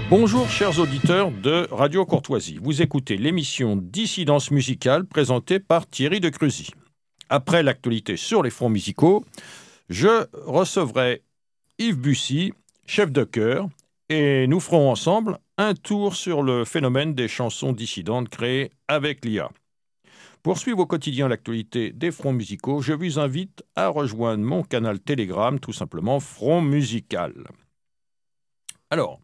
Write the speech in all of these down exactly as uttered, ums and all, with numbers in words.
Bonjour chers auditeurs de Radio Courtoisie. Vous écoutez l'émission Dissidence musicale présentée par Thierry de Cruzy. Après l'actualité sur les fronts musicaux, je recevrai Yves Bussy, chef de chœur, et nous ferons ensemble un tour sur le phénomène des chansons dissidentes créées avec l'I A. Pour suivre au quotidien l'actualité des fronts musicaux, je vous invite à rejoindre mon canal Telegram, tout simplement Front Musical. Alors,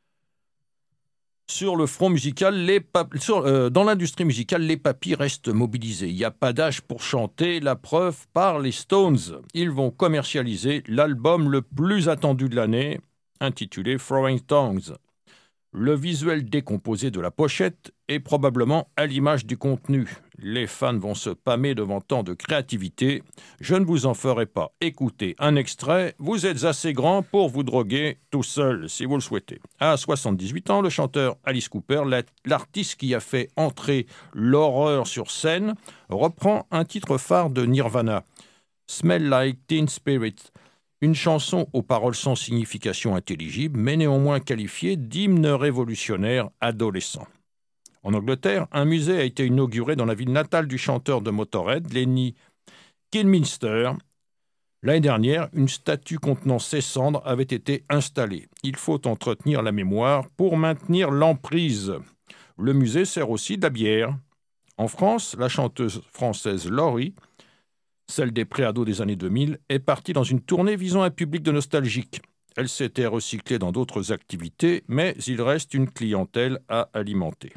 sur le front musical, les pap- sur, euh, dans l'industrie musicale, les papis restent mobilisés. Il n'y a pas d'âge pour chanter, la preuve par les Stones. Ils vont commercialiser l'album le plus attendu de l'année, intitulé Throwing Tongues. Le visuel décomposé de la pochette est probablement à l'image du contenu. Les fans vont se pâmer devant tant de créativité. Je ne vous en ferai pas écouter un extrait. Vous êtes assez grand pour vous droguer tout seul, si vous le souhaitez. À soixante-dix-huit ans, le chanteur Alice Cooper, l'artiste qui a fait entrer l'horreur sur scène, reprend un titre phare de Nirvana, Smell Like Teen Spirit. Une chanson aux paroles sans signification intelligible, mais néanmoins qualifiée d'hymne révolutionnaire adolescent. En Angleterre, un musée a été inauguré dans la ville natale du chanteur de Motorhead, Lenny Kilminster. L'année dernière, une statue contenant ses cendres avait été installée. Il faut entretenir la mémoire pour maintenir l'emprise. Le musée sert aussi de la bière. En France, la chanteuse française Laurie, celle des préados des années deux mille, est partie dans une tournée visant un public de nostalgiques. Elle s'était recyclée dans d'autres activités, mais il reste une clientèle à alimenter.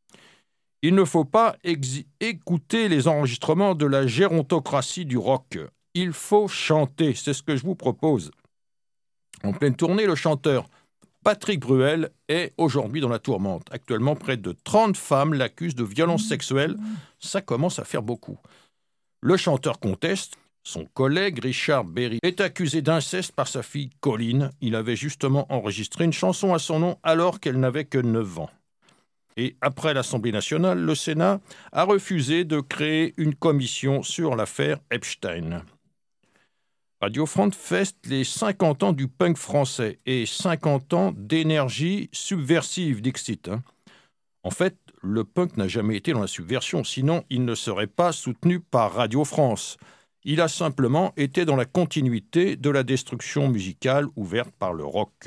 Il ne faut pas ex- écouter les enregistrements de la gérontocratie du rock. Il faut chanter, c'est ce que je vous propose. En pleine tournée, le chanteur Patrick Bruel est aujourd'hui dans la tourmente. Actuellement, près de trente femmes l'accusent de violences sexuelles. Ça commence à faire beaucoup. Le chanteur conteste. Son collègue Richard Berry est accusé d'inceste par sa fille Colline. Il avait justement enregistré une chanson à son nom alors qu'elle n'avait que neuf ans. Et après l'Assemblée nationale, le Sénat a refusé de créer une commission sur l'affaire Epstein. Radio France fête les cinquante ans du punk français et cinquante ans d'énergie subversive, dixit. Hein. En fait, le punk n'a jamais été dans la subversion, sinon il ne serait pas soutenu par Radio France. Il a simplement été dans la continuité de la destruction musicale ouverte par le rock.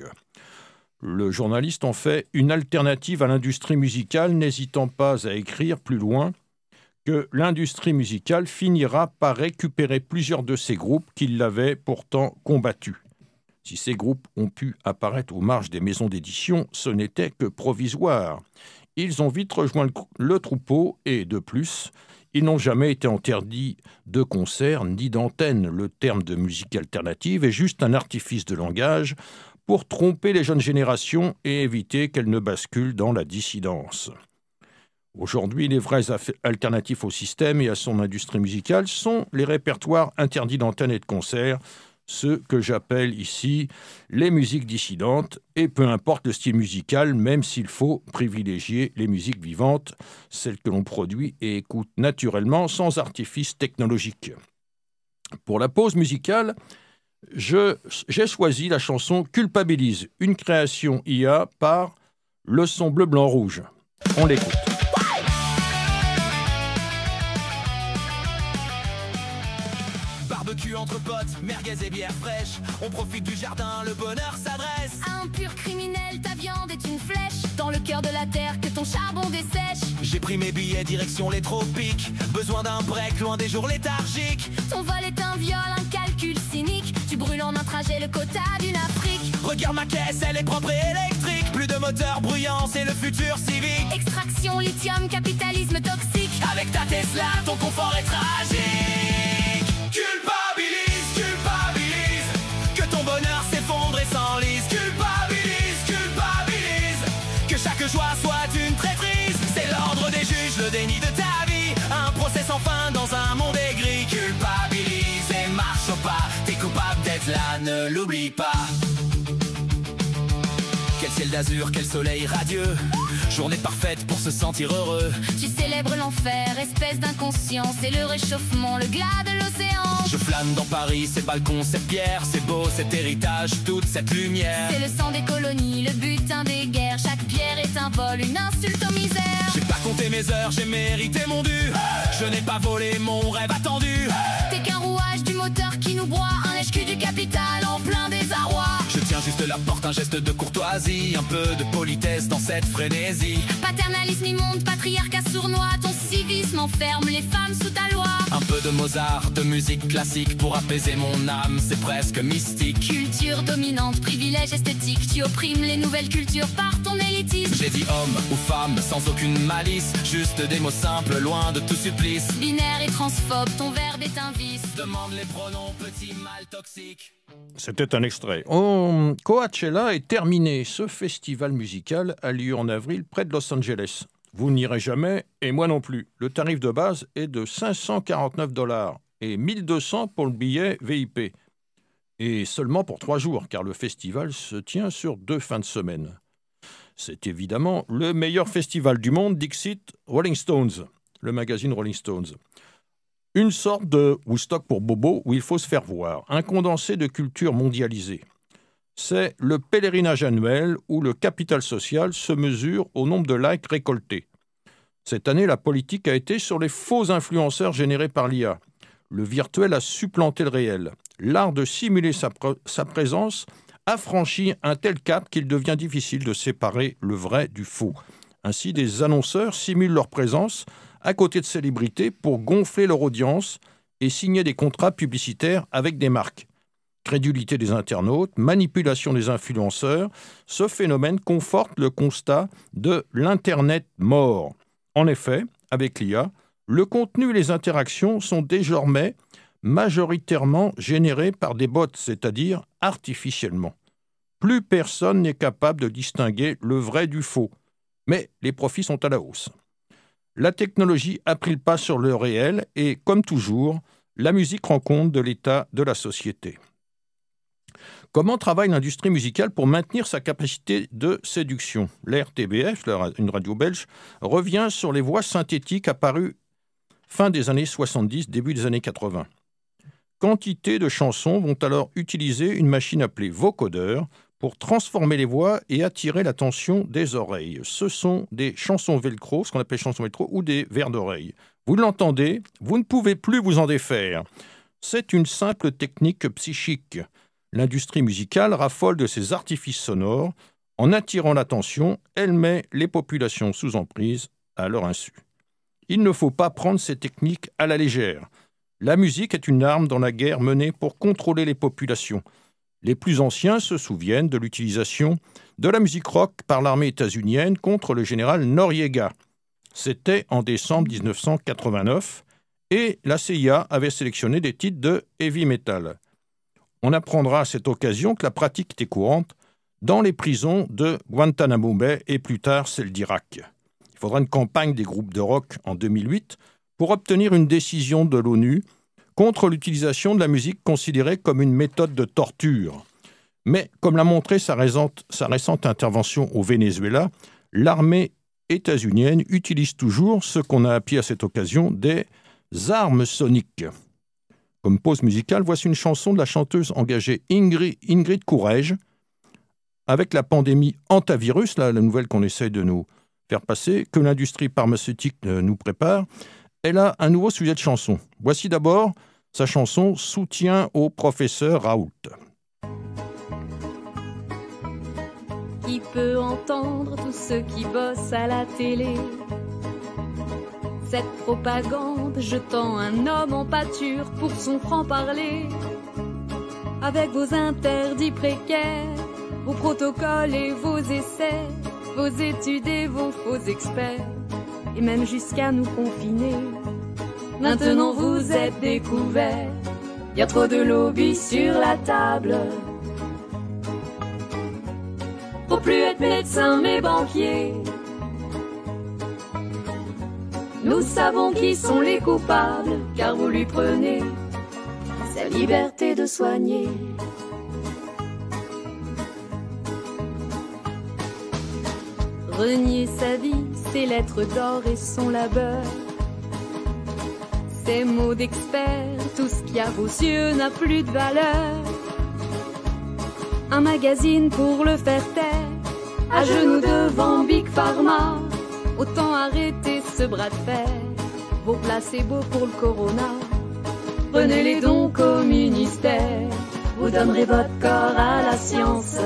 Le journaliste en fait une alternative à l'industrie musicale, n'hésitant pas à écrire plus loin que l'industrie musicale finira par récupérer plusieurs de ces groupes qui l'avaient pourtant combattus. Si ces groupes ont pu apparaître aux marges des maisons d'édition, ce n'était que provisoire. Ils ont vite rejoint le, le troupeau et, de plus, ils n'ont jamais été interdits de concert ni d'antenne. Le terme de musique alternative est juste un artifice de langage pour tromper les jeunes générations et éviter qu'elles ne basculent dans la dissidence. Aujourd'hui, les vrais alternatifs au système et à son industrie musicale sont les répertoires interdits d'antenne et de concert, ce que j'appelle ici les musiques dissidentes, et peu importe le style musical, même s'il faut privilégier les musiques vivantes, celles que l'on produit et écoute naturellement sans artifice technologique. Pour la pause musicale, je, j'ai choisi la chanson Culpabilise, une création I A par Le Son Bleu Blanc Rouge. On l'écoute. Barbecue entre potes, merguez et bière fraîche. On profite du jardin, le bonheur s'adresse. À un pur criminel, ta viande est une flèche. Dans le cœur de la terre que ton charbon dessèche. J'ai pris mes billets direction les tropiques. Besoin d'un break, loin des jours léthargiques. Ton vol est un viol, un calcul cynique. Tu brûles en un trajet le quota d'une Afrique. Regarde ma caisse, elle est propre et électrique. Plus de moteur bruyant, c'est le futur civique. Extraction, lithium, capitalisme toxique. Avec ta Tesla, ton confort est tragique. Culpabilise, culpabilise. Que ton bonheur s'effondre et s'enlise. Culpabilise, culpabilise. Que chaque joie soit une traîtrise. C'est l'ordre des juges, le déni de ta vie. Un procès sans fin dans un monde aigri. Culpabilise et marche au pas. T'es coupable d'être là, ne l'oublie pas. Quel ciel d'azur, quel soleil radieux. journée parfaite pour se sentir heureux. Tu célèbres l'enfer, espèce d'inconscience, et le réchauffement, le glas de l'océan. Je flâne dans Paris, ces balcons, ces pierres, c'est beau cet héritage, toute cette lumière. C'est le sang des colonies, le butin des guerres, chaque pierre est un vol, une insulte aux misères. J'ai pas compté mes heures, j'ai mérité mon dû. Je n'ai pas volé mon rêve attendu. T'es qu'un rouage du moteur qui nous broie, un lèche-cul du capital en plein désarroi. Je tiens juste la porte, un geste de courtoisie, un peu de politesse dans cette frénésie. Paternalisme immonde, patriarcat sournois, ton civisme enferme les femmes sous ta loi. Un peu de Mozart, de musique classique pour apaiser mon âme, c'est presque mystique. Culture dominante, privilège esthétique, tu opprimes les nouvelles cultures par ton élitisme. J'ai dit homme ou femme sans aucune malice, juste des mots simples, loin de tout supplice. Binaire et transphobe, ton verbe est un vice. Demande les pronoms, petit mal toxique. C'était un extrait. Oh, Coachella est terminé. Ce festival musical a lieu en avril près de Los Angeles. Vous n'irez jamais, et moi non plus. Le tarif de base est de cinq cent quarante-neuf dollars et mille deux cents pour le billet V I P. Et seulement pour trois jours, car le festival se tient sur deux fins de semaine. C'est évidemment le meilleur festival du monde, dixit Rolling Stones, le magazine Rolling Stones. Une sorte de Woodstock pour Bobo où il faut se faire voir, un condensé de culture mondialisée. C'est le pèlerinage annuel où le capital social se mesure au nombre de likes récoltés. Cette année, la politique a été sur les faux influenceurs générés par l'I A. Le virtuel a supplanté le réel. L'art de simuler sa, pr- sa présence a franchi un tel cap qu'il devient difficile de séparer le vrai du faux. Ainsi, des annonceurs simulent leur présence à côté de célébrités pour gonfler leur audience et signer des contrats publicitaires avec des marques. Crédulité des internautes, manipulation des influenceurs, ce phénomène conforte le constat de l'Internet mort. En effet, avec l'I A, le contenu et les interactions sont désormais majoritairement générés par des bots, c'est-à-dire artificiellement. Plus personne n'est capable de distinguer le vrai du faux, mais les profits sont à la hausse. La technologie a pris le pas sur le réel et, comme toujours, la musique rend compte de l'état de la société. Comment travaille l'industrie musicale pour maintenir sa capacité de séduction ? L'R T B F, une radio belge, revient sur les voix synthétiques apparues fin des années soixante-dix, début des années quatre-vingts. Quantité de chansons vont alors utiliser une machine appelée vocodeur pour transformer les voix et attirer l'attention des oreilles. Ce sont des chansons velcro, ce qu'on appelle chansons velcro, ou des vers d'oreille. Vous l'entendez, vous ne pouvez plus vous en défaire. C'est une simple technique psychique. L'industrie musicale raffole de ces artifices sonores. En attirant l'attention, elle met les populations sous emprise à leur insu. Il ne faut pas prendre ces techniques à la légère. La musique est une arme dans la guerre menée pour contrôler les populations. Les plus anciens se souviennent de l'utilisation de la musique rock par l'armée états-unienne contre le général Noriega. C'était en décembre dix-neuf cent quatre-vingt-neuf et la C I A avait sélectionné des titres de heavy metal. On apprendra à cette occasion que la pratique était courante dans les prisons de Guantanamo Bay et plus tard celle d'Irak. Il faudra une campagne des groupes de rock en deux mille huit pour obtenir une décision de l'ONU contre l'utilisation de la musique considérée comme une méthode de torture. Mais, comme l'a montré sa récente, sa récente intervention au Venezuela, l'armée états-unienne utilise toujours ce qu'on a appelé à cette occasion des armes soniques. Comme pause musicale, voici une chanson de la chanteuse engagée Ingrid, Ingrid Courrèges. Avec la pandémie antivirus, là, la nouvelle qu'on essaye de nous faire passer, que l'industrie pharmaceutique nous prépare, elle a un nouveau sujet de chanson. Voici d'abord sa chanson « Soutien au professeur Raoult ». Qui peut entendre tous ceux qui bossent à la télé? Cette propagande jetant un homme en pâture pour son franc-parler. Avec vos interdits précaires, vos protocoles et vos essais, vos études et vos faux experts, et même jusqu'à nous confiner. Maintenant vous êtes découverts, y a trop de lobby sur la table. Faut plus être médecin mais banquier. Nous savons qui sont les coupables, car vous lui prenez sa liberté de soigner. Renier sa vie, ses lettres d'or et son labeur. Ces mots d'expert, tout ce qui a vos yeux n'a plus de valeur. Un magazine pour le faire taire, à genoux devant Big Pharma. Autant arrêter ce bras de fer, vos placebos pour le corona. Prenez-les donc au ministère, vous donnerez votre corps à la science.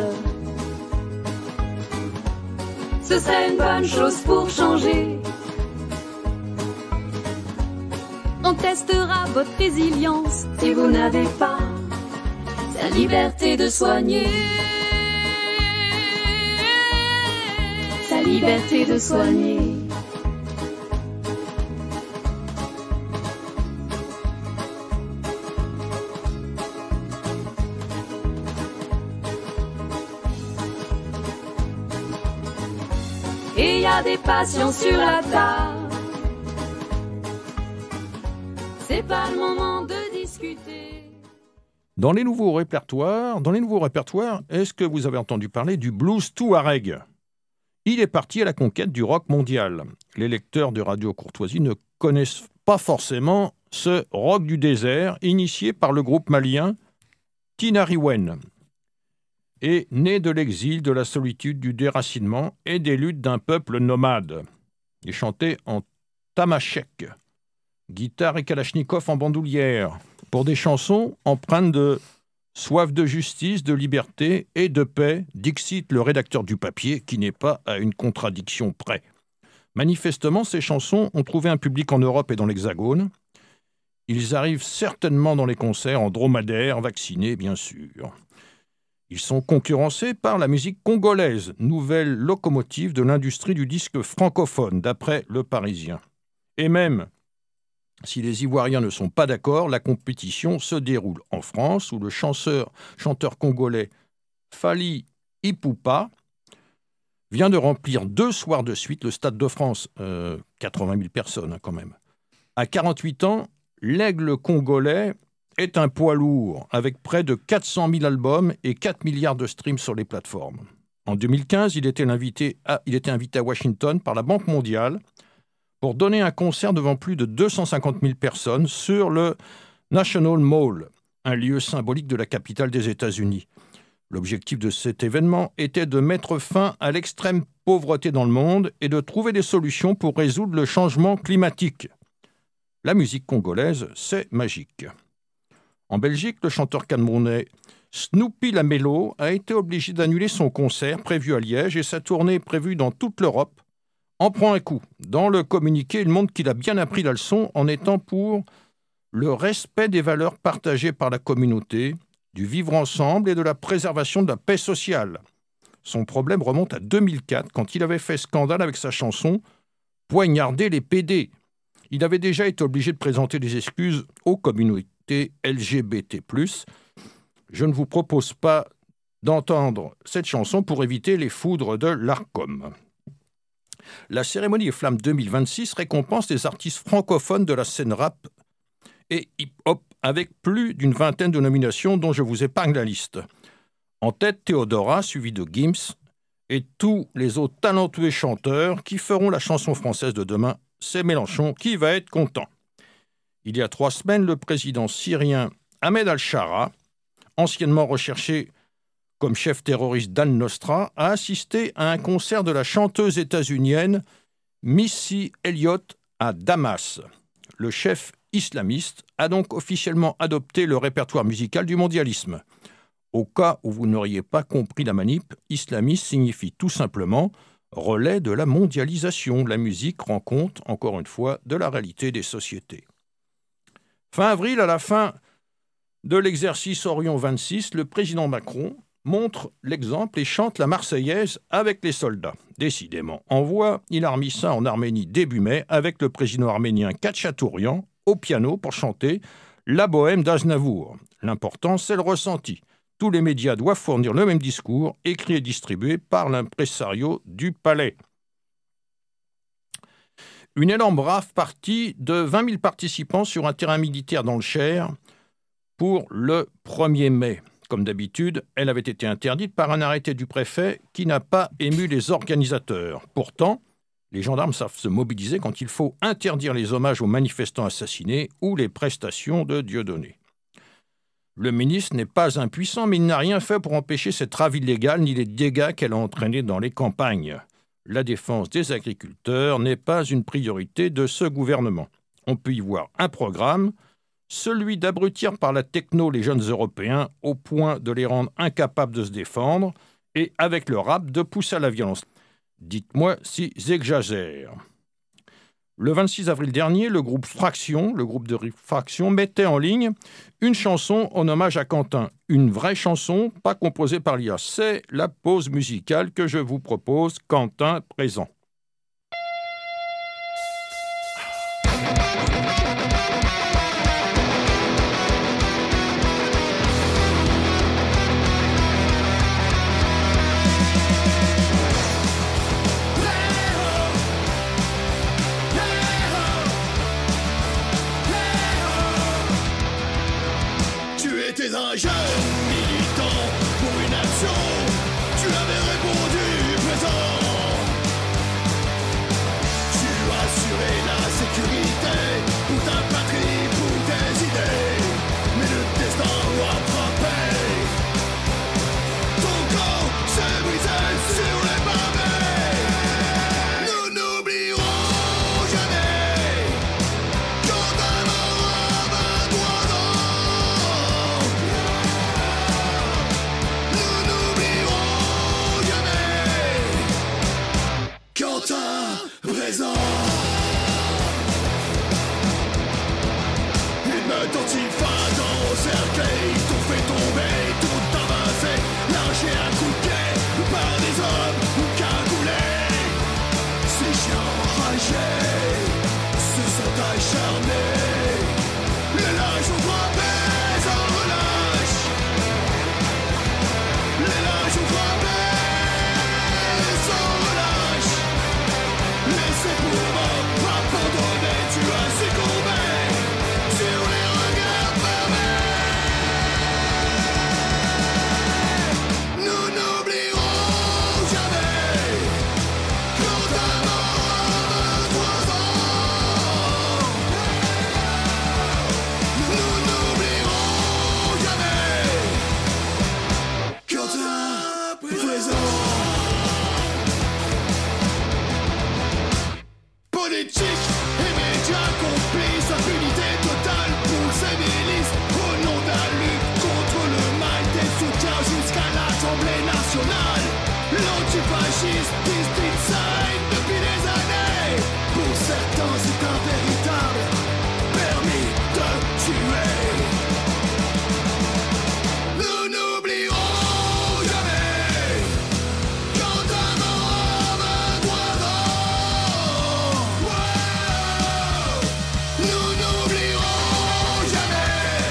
Ce serait une bonne chose pour changer. On testera votre résilience si vous n'avez pas sa liberté de soigner. Sa liberté de soigner. Et y a des patients sur la table. C'est pas le moment de discuter. Dans les nouveaux répertoires, dans les nouveaux répertoires, est-ce que vous avez entendu parler du blues touareg ? Il est parti à la conquête du rock mondial. Les lecteurs de Radio Courtoisie ne connaissent pas forcément ce rock du désert initié par le groupe malien Tinariwen, et né de l'exil, de la solitude, du déracinement et des luttes d'un peuple nomade. Il chantait en tamashek, guitare et kalachnikov en bandoulière, pour des chansons empreintes de soif de justice, de liberté et de paix, dixit le rédacteur du papier, qui n'est pas à une contradiction près. Manifestement, ces chansons ont trouvé un public en Europe et dans l'Hexagone. Ils arrivent certainement dans les concerts en dromadaire, vaccinés bien sûr. Ils sont concurrencés par la musique congolaise, nouvelle locomotive de l'industrie du disque francophone, d'après Le Parisien. Et même, si les Ivoiriens ne sont pas d'accord, la compétition se déroule en France, où le chanteur, chanteur congolais Fally Ipupa vient de remplir deux soirs de suite le Stade de France, euh, quatre-vingt mille personnes hein, quand même. À quarante-huit ans, l'aigle congolais est un poids lourd, avec près de quatre cent mille albums et quatre milliards de streams sur les plateformes. En deux mille quinze, il était invité à, il était invité à Washington par la Banque mondiale pour donner un concert devant plus de deux cent cinquante mille personnes sur le National Mall, un lieu symbolique de la capitale des États-Unis. L'objectif de cet événement était de mettre fin à l'extrême pauvreté dans le monde et de trouver des solutions pour résoudre le changement climatique. La musique congolaise, c'est magique. En Belgique, le chanteur camerounais Snoopy Lamello a été obligé d'annuler son concert prévu à Liège et sa tournée prévue dans toute l'Europe en prend un coup. Dans le communiqué, il montre qu'il a bien appris la leçon en étant pour le respect des valeurs partagées par la communauté, du vivre ensemble et de la préservation de la paix sociale. Son problème remonte à deux mille quatre, quand il avait fait scandale avec sa chanson « Poignarder les P D ». Il avait déjà été obligé de présenter des excuses aux communautés L G B T plus. Je ne vous propose pas d'entendre cette chanson pour éviter les foudres de l'Arcom. La cérémonie des Flammes deux mille vingt-six récompense les artistes francophones de la scène rap et hip-hop avec plus d'une vingtaine de nominations dont je vous épargne la liste. En tête, Théodora, suivi de Gims et tous les autres talentueux chanteurs qui feront la chanson française de demain. C'est Mélenchon qui va être content. Il y a trois semaines, le président syrien Ahmed al-Shara, anciennement recherché comme chef terroriste d'Al-Nosra, a assisté à un concert de la chanteuse états-unienne Missy Elliott à Damas. Le chef islamiste a donc officiellement adopté le répertoire musical du mondialisme. Au cas où vous n'auriez pas compris la manip, islamiste signifie tout simplement relais de la mondialisation. La musique rend compte, encore une fois, de la réalité des sociétés. Fin avril, à la fin de l'exercice Orion vingt-six, le président Macron montre l'exemple et chante la Marseillaise avec les soldats. Décidément, en voix, il a remis ça en Arménie début mai avec le président arménien Khatchatourian au piano pour chanter la bohème d'Aznavour. L'important, c'est le ressenti. Tous les médias doivent fournir le même discours, écrit et distribué par l'impresario du palais. Une énorme rafle partie de vingt mille participants sur un terrain militaire dans le Cher pour le premier mai. Comme d'habitude, elle avait été interdite par un arrêté du préfet qui n'a pas ému les organisateurs. Pourtant, les gendarmes savent se mobiliser quand il faut interdire les hommages aux manifestants assassinés ou les prestations de Dieudonné. Le ministre n'est pas impuissant, mais il n'a rien fait pour empêcher cette rave illégale ni les dégâts qu'elle a entraînés dans les campagnes. La défense des agriculteurs n'est pas une priorité de ce gouvernement. On peut y voir un programme, celui d'abrutir par la techno les jeunes Européens au point de les rendre incapables de se défendre et, avec le rap, de pousser à la violence. Dites-moi si j'exagère. Le vingt-six avril dernier, le groupe Fraction, le groupe de Fraction, mettait en ligne une chanson en hommage à Quentin. Une vraie chanson, pas composée par l'I A. C'est la pause musicale que je vous propose, Quentin présent. T'es un jeune militant pour une action, tu avais répondu présent. Tu assurais la sécurité pour ta patrie, pour tes idées, mais le destin doit frapper. Ton corps s'est brisé sur les pavés. Nous n'oublierons jamais quand un mort a vingt-trois ans. Présent. Une meute antifa dans au cercueil, t'ont fait tomber, t'ont tabassé, lâché un coup de pied par des hommes cagoulés. Ces chiens enragés se sont acharnés. Les lâches ont frappé sans relâche. Les lâches ont frappé sans relâche. Laissez pour mort, abandonné, tu as succombé sur les regards fermés. Nous n'oublierons jamais quand un mort a vingt-trois ans. Nous n'oublierons jamais quand un présent. Politique et médias complices, impunité totale pour ces milices. Au nom de la lutte contre le mal, des soutiens jusqu'à l'Assemblée nationale. L'antifascisme distille sa haine depuis des années. Pour certains, c'est un véritable permis de tuer. Nous n'oublierons jamais quand un mort a vingt-trois ans. Nous n'oublierons jamais.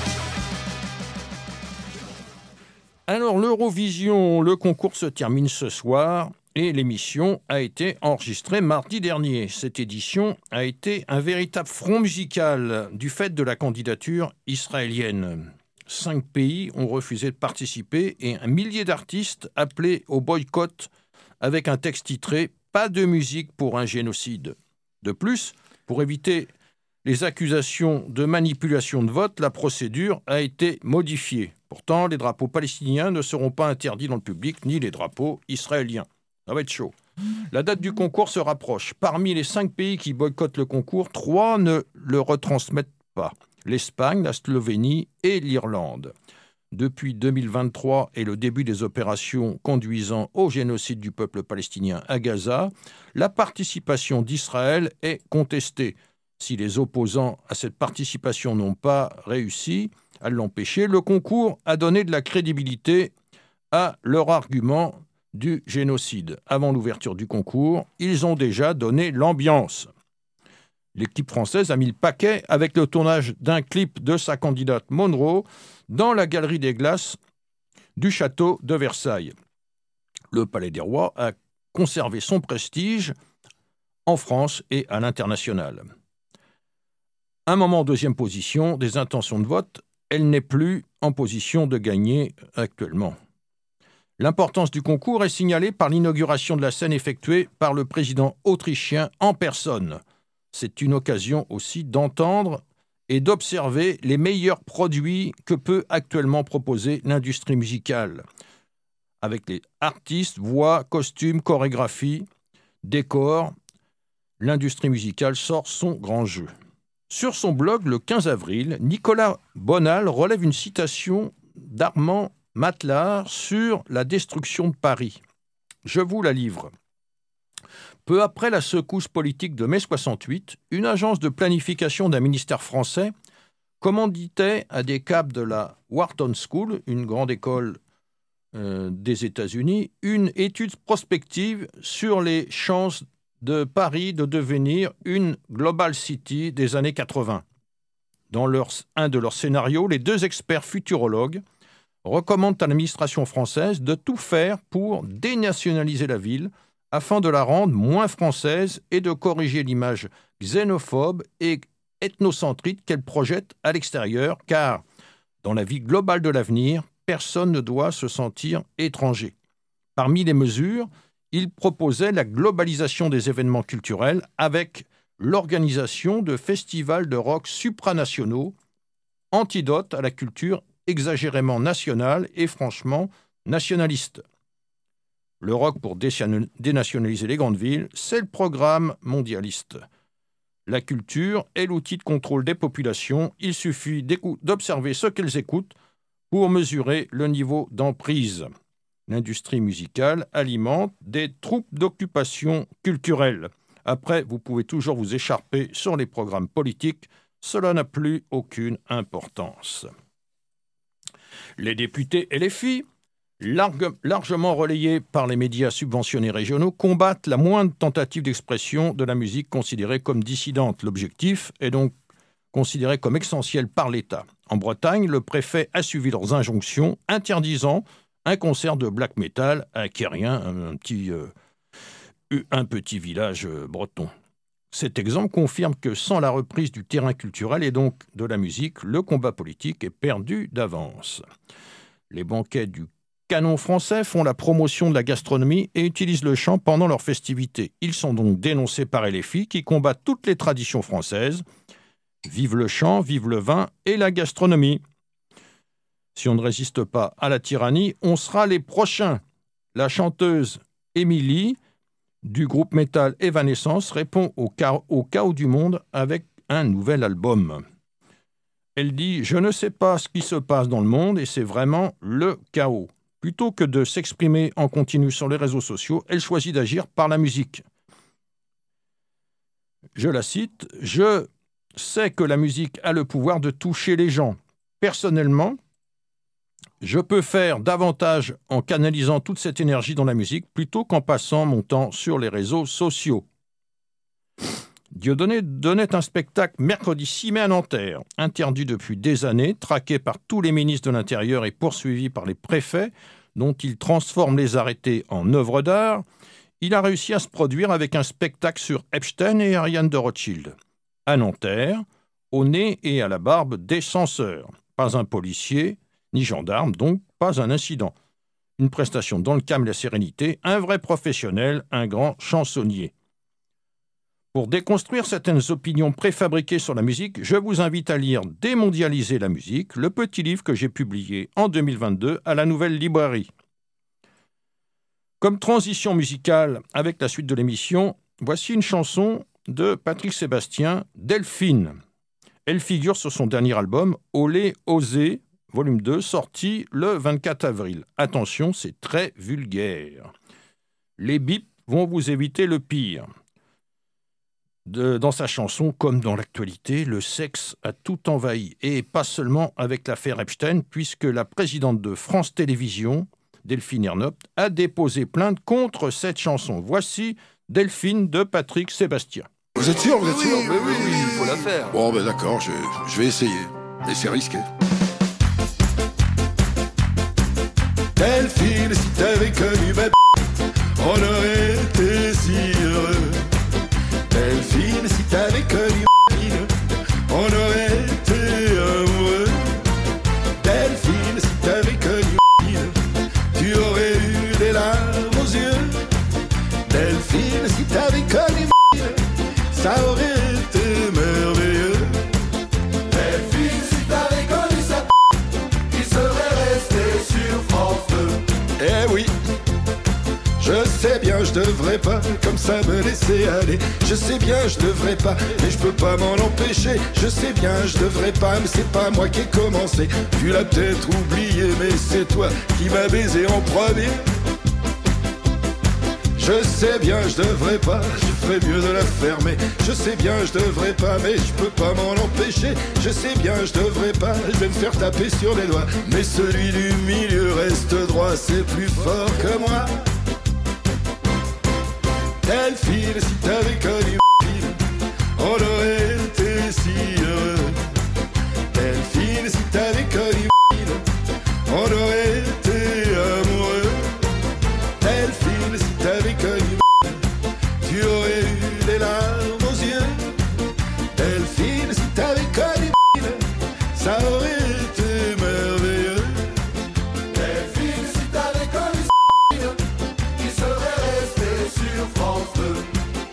Alors, l'Eurovision, le concours se termine ce soir et l'émission a été enregistrée mardi dernier. Cette édition a été un véritable front musical du fait de la candidature israélienne. Cinq pays ont refusé de participer et un millier d'artistes appelés au boycott avec un texte titré « Pas de musique pour un génocide ». De plus, pour éviter les accusations de manipulation de vote, la procédure a été modifiée. Pourtant, les drapeaux palestiniens ne seront pas interdits dans le public, ni les drapeaux israéliens. Ça va être chaud. La date du concours se rapproche. Parmi les cinq pays qui boycottent le concours, trois ne le retransmettent pas. L'Espagne, la Slovénie et l'Irlande. Depuis deux mille vingt-trois et le début des opérations conduisant au génocide du peuple palestinien à Gaza, la participation d'Israël est contestée. Si les opposants à cette participation n'ont pas réussi à l'empêcher, le concours a donné de la crédibilité à leur argument du génocide. Avant l'ouverture du concours, ils ont déjà donné l'ambiance. L'équipe française a mis le paquet avec le tournage d'un clip de sa candidate Monroe dans la galerie des glaces du château de Versailles. Le Palais des Rois a conservé son prestige en France et à l'international. Un moment en deuxième position des intentions de vote elle n'est plus en position de gagner actuellement. L'importance du concours est signalée par l'inauguration de la scène effectuée par le président autrichien en personne. C'est une occasion aussi d'entendre et d'observer les meilleurs produits que peut actuellement proposer l'industrie musicale, avec les artistes, voix, costumes, chorégraphies, décors. L'industrie musicale sort son grand jeu. Sur son blog, le quinze avril, Nicolas Bonal relève une citation d'Armand Matelard sur la destruction de Paris. Je vous la livre. Peu après la secousse politique de mai soixante-huit, une agence de planification d'un ministère français commanditait à des cadres de la Wharton School, une grande école euh, des États-Unis, une étude prospective sur les chances de Paris de devenir une Global City des années quatre-vingts. Dans leur, un de leurs scénarios, les deux experts futurologues recommandent à l'administration française de tout faire pour dénationaliser la ville afin de la rendre moins française et de corriger l'image xénophobe et ethnocentrique qu'elle projette à l'extérieur, car dans la vie globale de l'avenir, personne ne doit se sentir étranger. Parmi les mesures, il proposait la globalisation des événements culturels avec l'organisation de festivals de rock supranationaux, antidote à la culture exagérément nationale et franchement nationaliste. Le rock pour dénationaliser les grandes villes, c'est le programme mondialiste. La culture est l'outil de contrôle des populations. Il suffit d'observer ce qu'elles écoutent pour mesurer le niveau d'emprise. L'industrie musicale alimente des troupes d'occupation culturelle. Après, vous pouvez toujours vous écharper sur les programmes politiques. Cela n'a plus aucune importance. Les députés et les filles, largue, largement relayés par les médias subventionnés régionaux, combattent la moindre tentative d'expression de la musique considérée comme dissidente. L'objectif est donc considéré comme essentiel par l'État. En Bretagne, le préfet a suivi leurs injonctions, interdisant un concert de black metal à Quérien, un petit, euh, un petit village euh, breton. Cet exemple confirme que sans la reprise du terrain culturel et donc de la musique, le combat politique est perdu d'avance. Les banquets du Canon français font la promotion de la gastronomie et utilisent le chant pendant leurs festivités. Ils sont donc dénoncés par L F I qui combattent toutes les traditions françaises. Vive le chant, vive le vin et la gastronomie. Si on ne résiste pas à la tyrannie, on sera les prochains. La chanteuse Émilie du groupe métal Evanescence répond au chaos, au chaos du monde avec un nouvel album. Elle dit « Je ne sais pas ce qui se passe dans le monde et c'est vraiment le chaos ». Plutôt que de s'exprimer en continu sur les réseaux sociaux, elle choisit d'agir par la musique. Je la cite « Je sais que la musique a le pouvoir de toucher les gens. Personnellement, je peux faire davantage en canalisant toute cette énergie dans la musique plutôt qu'en passant mon temps sur les réseaux sociaux. » Dieudonné donnait un spectacle mercredi six mai à Nanterre, interdit depuis des années, traqué par tous les ministres de l'Intérieur et poursuivi par les préfets, dont il transforme les arrêtés en œuvres d'art. Il a réussi à se produire avec un spectacle sur Epstein et Ariane de Rothschild. À Nanterre, au nez et à la barbe des censeurs. Pas un policier, ni gendarme, donc pas un incident. Une prestation dans le calme et la sérénité, un vrai professionnel, un grand chansonnier. Pour déconstruire certaines opinions préfabriquées sur la musique, je vous invite à lire « Démondialiser la musique », le petit livre que j'ai publié en deux mille vingt-deux à la Nouvelle Librairie. Comme transition musicale avec la suite de l'émission, voici une chanson de Patrick Sébastien, Delphine. Elle figure sur son dernier album, Olé Osé, volume deux, sorti le vingt-quatre avril. Attention, c'est très vulgaire. Les bips vont vous éviter le pire. De, dans sa chanson, comme dans l'actualité, le sexe a tout envahi. Et pas seulement avec l'affaire Epstein, puisque la présidente de France Télévisions, Delphine Ernotte, a déposé plainte contre cette chanson. Voici Delphine de Patrick Sébastien. Vous êtes sûr, vous êtes oui, sûr oui, oui, oui, il faut la faire. Bon, ben d'accord, je, je vais essayer. Et c'est risqué. Delphine, si t'avais connu ma b****, on aurait été si heureux. Delphine, si t'avais connu ma b****, on aurait été amoureux. je devrais pas comme ça me laisser aller. Je sais bien, je devrais pas, mais je peux pas m'en empêcher. Je sais bien, je devrais pas, mais c'est pas moi qui ai commencé. Tu l'as peut-être oublié, mais c'est toi qui m'as baisé en premier. Je sais bien, je devrais pas, je ferais mieux de la fermer. Je sais bien, je devrais pas, mais je peux pas m'en empêcher. Je sais bien, je devrais pas, je vais me faire taper sur les doigts. Mais celui du milieu reste droit, c'est plus fort que moi. Delphine, si t'avais connu on aurait été si heureux. Delphine, si t'avais connu on aurait été amoureux. Delphine, si t'avais connu tu aurais eu les larmes aux yeux. Delphine, si t'avais connu ça aurait été merveilleux. Delphine, si t'avais connu il serait resté sur France deux.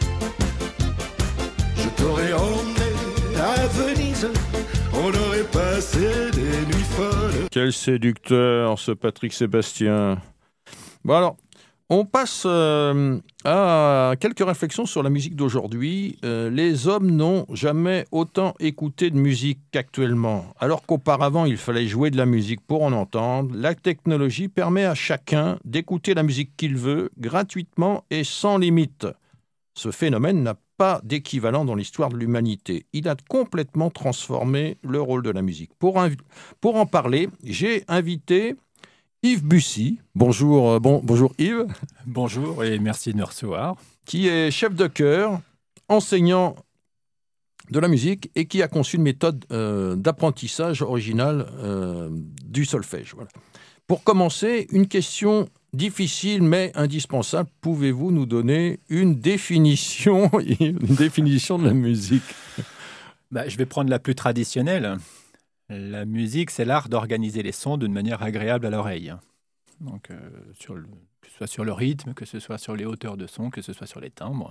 Je t'aurais emmené à Venise, on aurait passé des nuits folles. Quel séducteur, ce Patrick Sébastien. Bon alors, on passe euh, à quelques réflexions sur la musique d'aujourd'hui. Euh, les hommes n'ont jamais autant écouté de musique qu'actuellement. Alors qu'auparavant, il fallait jouer de la musique pour en entendre, la technologie permet à chacun d'écouter la musique qu'il veut, gratuitement et sans limite. Ce phénomène n'a pas d'équivalent dans l'histoire de l'humanité. Il a complètement transformé le rôle de la musique. Pour, un, pour en parler, j'ai invité Yves Bussy. Bonjour, euh, bon, bonjour Yves. Bonjour et merci de me recevoir. Qui est chef de chœur, enseignant de la musique et qui a conçu une méthode euh, d'apprentissage originale euh, du solfège. Voilà. Pour commencer, une question difficile mais indispensable. Pouvez-vous nous donner une définition, une définition de la musique ? Bah, je vais prendre la plus traditionnelle. La musique, c'est l'art d'organiser les sons d'une manière agréable à l'oreille. Donc, euh, sur le, que ce soit sur le rythme, que ce soit sur les hauteurs de son, que ce soit sur les timbres.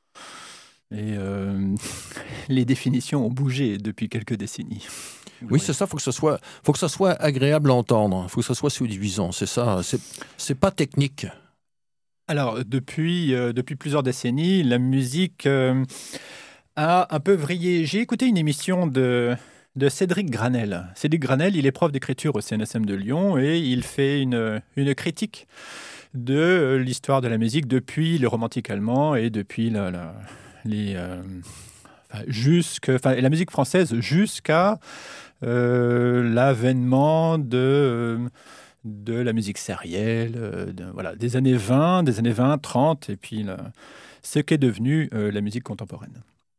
Et euh, les définitions ont bougé depuis quelques décennies. Oui, Ouais. c'est ça. Il faut que ça soit, faut que ça soit agréable à entendre. Il faut que ça soit séduisant. C'est ça. C'est, c'est pas technique. Alors, depuis, euh, depuis plusieurs décennies, la musique euh, a un peu vrillé. J'ai écouté une émission de... de Cédric Granel. Cédric Granel, il est prof d'écriture au C N S M de Lyon et il fait une, une critique de l'histoire de la musique depuis le romantique allemand et depuis la, la, les, euh, enfin, jusque, enfin, la musique française jusqu'à euh, l'avènement de, de la musique sérielle, de, voilà, des années vingt, des années vingt, trente, et puis là, ce qu'est devenu euh, la musique contemporaine.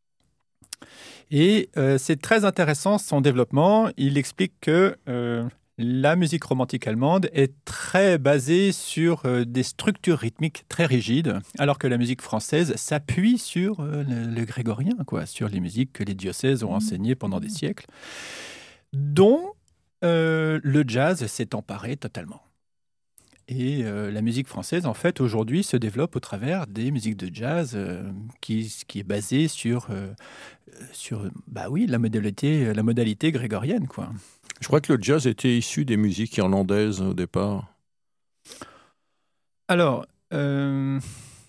Et euh, c'est très intéressant son développement. Il explique que euh, la musique romantique allemande est très basée sur euh, des structures rythmiques très rigides, alors que la musique française s'appuie sur euh, le, le grégorien, quoi, sur les musiques que les diocèses ont enseignées pendant des siècles, dont euh, le jazz s'est emparé totalement. Et euh, la musique française, en fait, aujourd'hui, se développe au travers des musiques de jazz euh, qui, qui est basée sur, euh, sur bah oui, la modalité, la modalité grégorienne, quoi. Je crois que le jazz était issu des musiques irlandaises au départ. Alors, euh, Non ?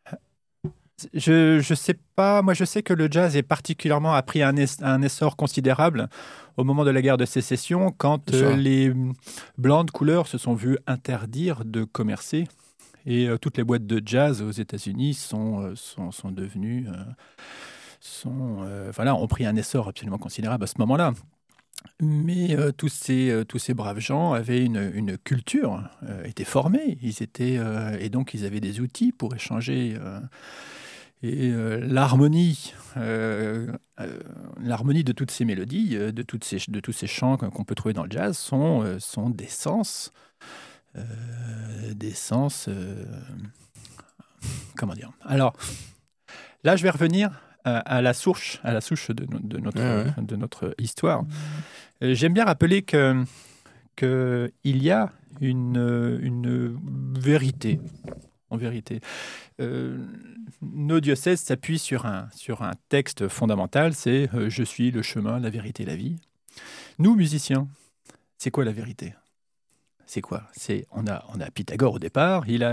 je je sais pas. Moi, je sais que le jazz est particulièrement a pris un, es, un essor considérable au moment de la guerre de sécession, quand euh, les blancs de couleur se sont vus interdire de commercer. Et euh, toutes les boîtes de jazz aux États-Unis sont, euh, sont, sont devenues... Euh, sont, euh, voilà, ont pris un essor absolument considérable à ce moment-là. Mais euh, tous, ces, euh, tous ces braves gens avaient une, une culture, euh, étaient formés, ils étaient, euh, et donc ils avaient des outils pour échanger. Euh, et euh, l'harmonie, euh, euh, l'harmonie de toutes ces mélodies, euh, de, toutes ces, de tous ces chants qu'on peut trouver dans le jazz sont, euh, sont des sens, euh, des sens, euh, comment dire. Alors, là, je vais revenir à, à la souche, à la souche de, no- de, notre, Ouais, ouais. de notre histoire. Euh, J'aime bien rappeler que, que il y a une, une vérité, en vérité. Euh, nos diocèses s'appuient sur un, sur un texte fondamental, c'est euh, « Je suis le chemin, la vérité, la vie ». Nous, musiciens, c'est quoi la vérité ? C'est quoi ? C'est, on, a, on a Pythagore au départ, il a sa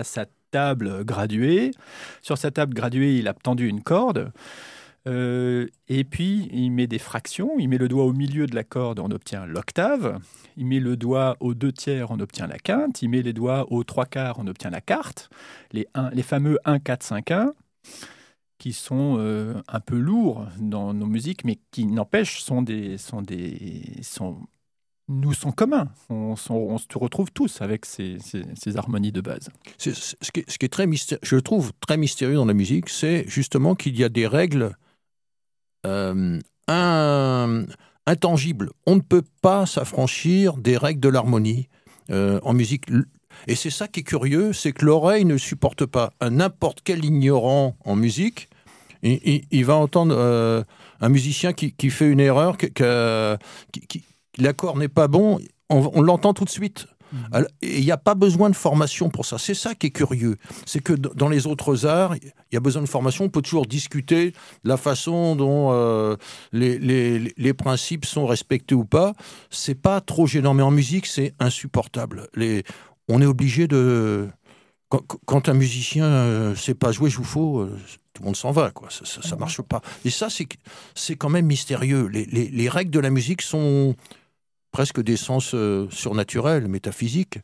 table graduée. Sur sa table graduée, il a tendu une corde. Euh, et puis, il met des fractions. Il met le doigt au milieu de la corde, on obtient l'octave. Il met le doigt aux deux tiers, on obtient la quinte. Il met les doigts aux trois quarts, on obtient la quarte. Les, un, les fameux un, quatre, cinq, un, qui sont euh, un peu lourds dans nos musiques, mais qui n'empêchent, sont des, sont des, sont, nous sont communs. On, sont, on se retrouve tous avec ces, ces, ces harmonies de base. C'est, c'est, ce, qui est, ce qui est très mystérieux, je trouve très mystérieux dans la musique, c'est justement qu'il y a des règles euh, un, intangibles. On ne peut pas s'affranchir des règles de l'harmonie euh, en musique. Et c'est ça qui est curieux, c'est que l'oreille ne supporte pas. Un n'importe quel ignorant en musique, il, il, il va entendre euh, un musicien qui, qui fait une erreur, que, que, qui, qui, l'accord n'est pas bon, on, on l'entend tout de suite. Mmh. Et il n'y a pas besoin de formation pour ça. C'est ça qui est curieux. C'est que dans les autres arts, il y a besoin de formation. On peut toujours discuter de la façon dont euh, les, les, les principes sont respectés ou pas. C'est pas trop gênant. Mais en musique, c'est insupportable. Les, on est obligé de... Quand, quand un musicien ne sait pas jouer, joue faux, euh, tout le monde s'en va, quoi. Ça ne marche pas. Et ça, c'est, c'est quand même mystérieux. Les, les, les règles de la musique sont presque des sens euh, surnaturels, métaphysiques.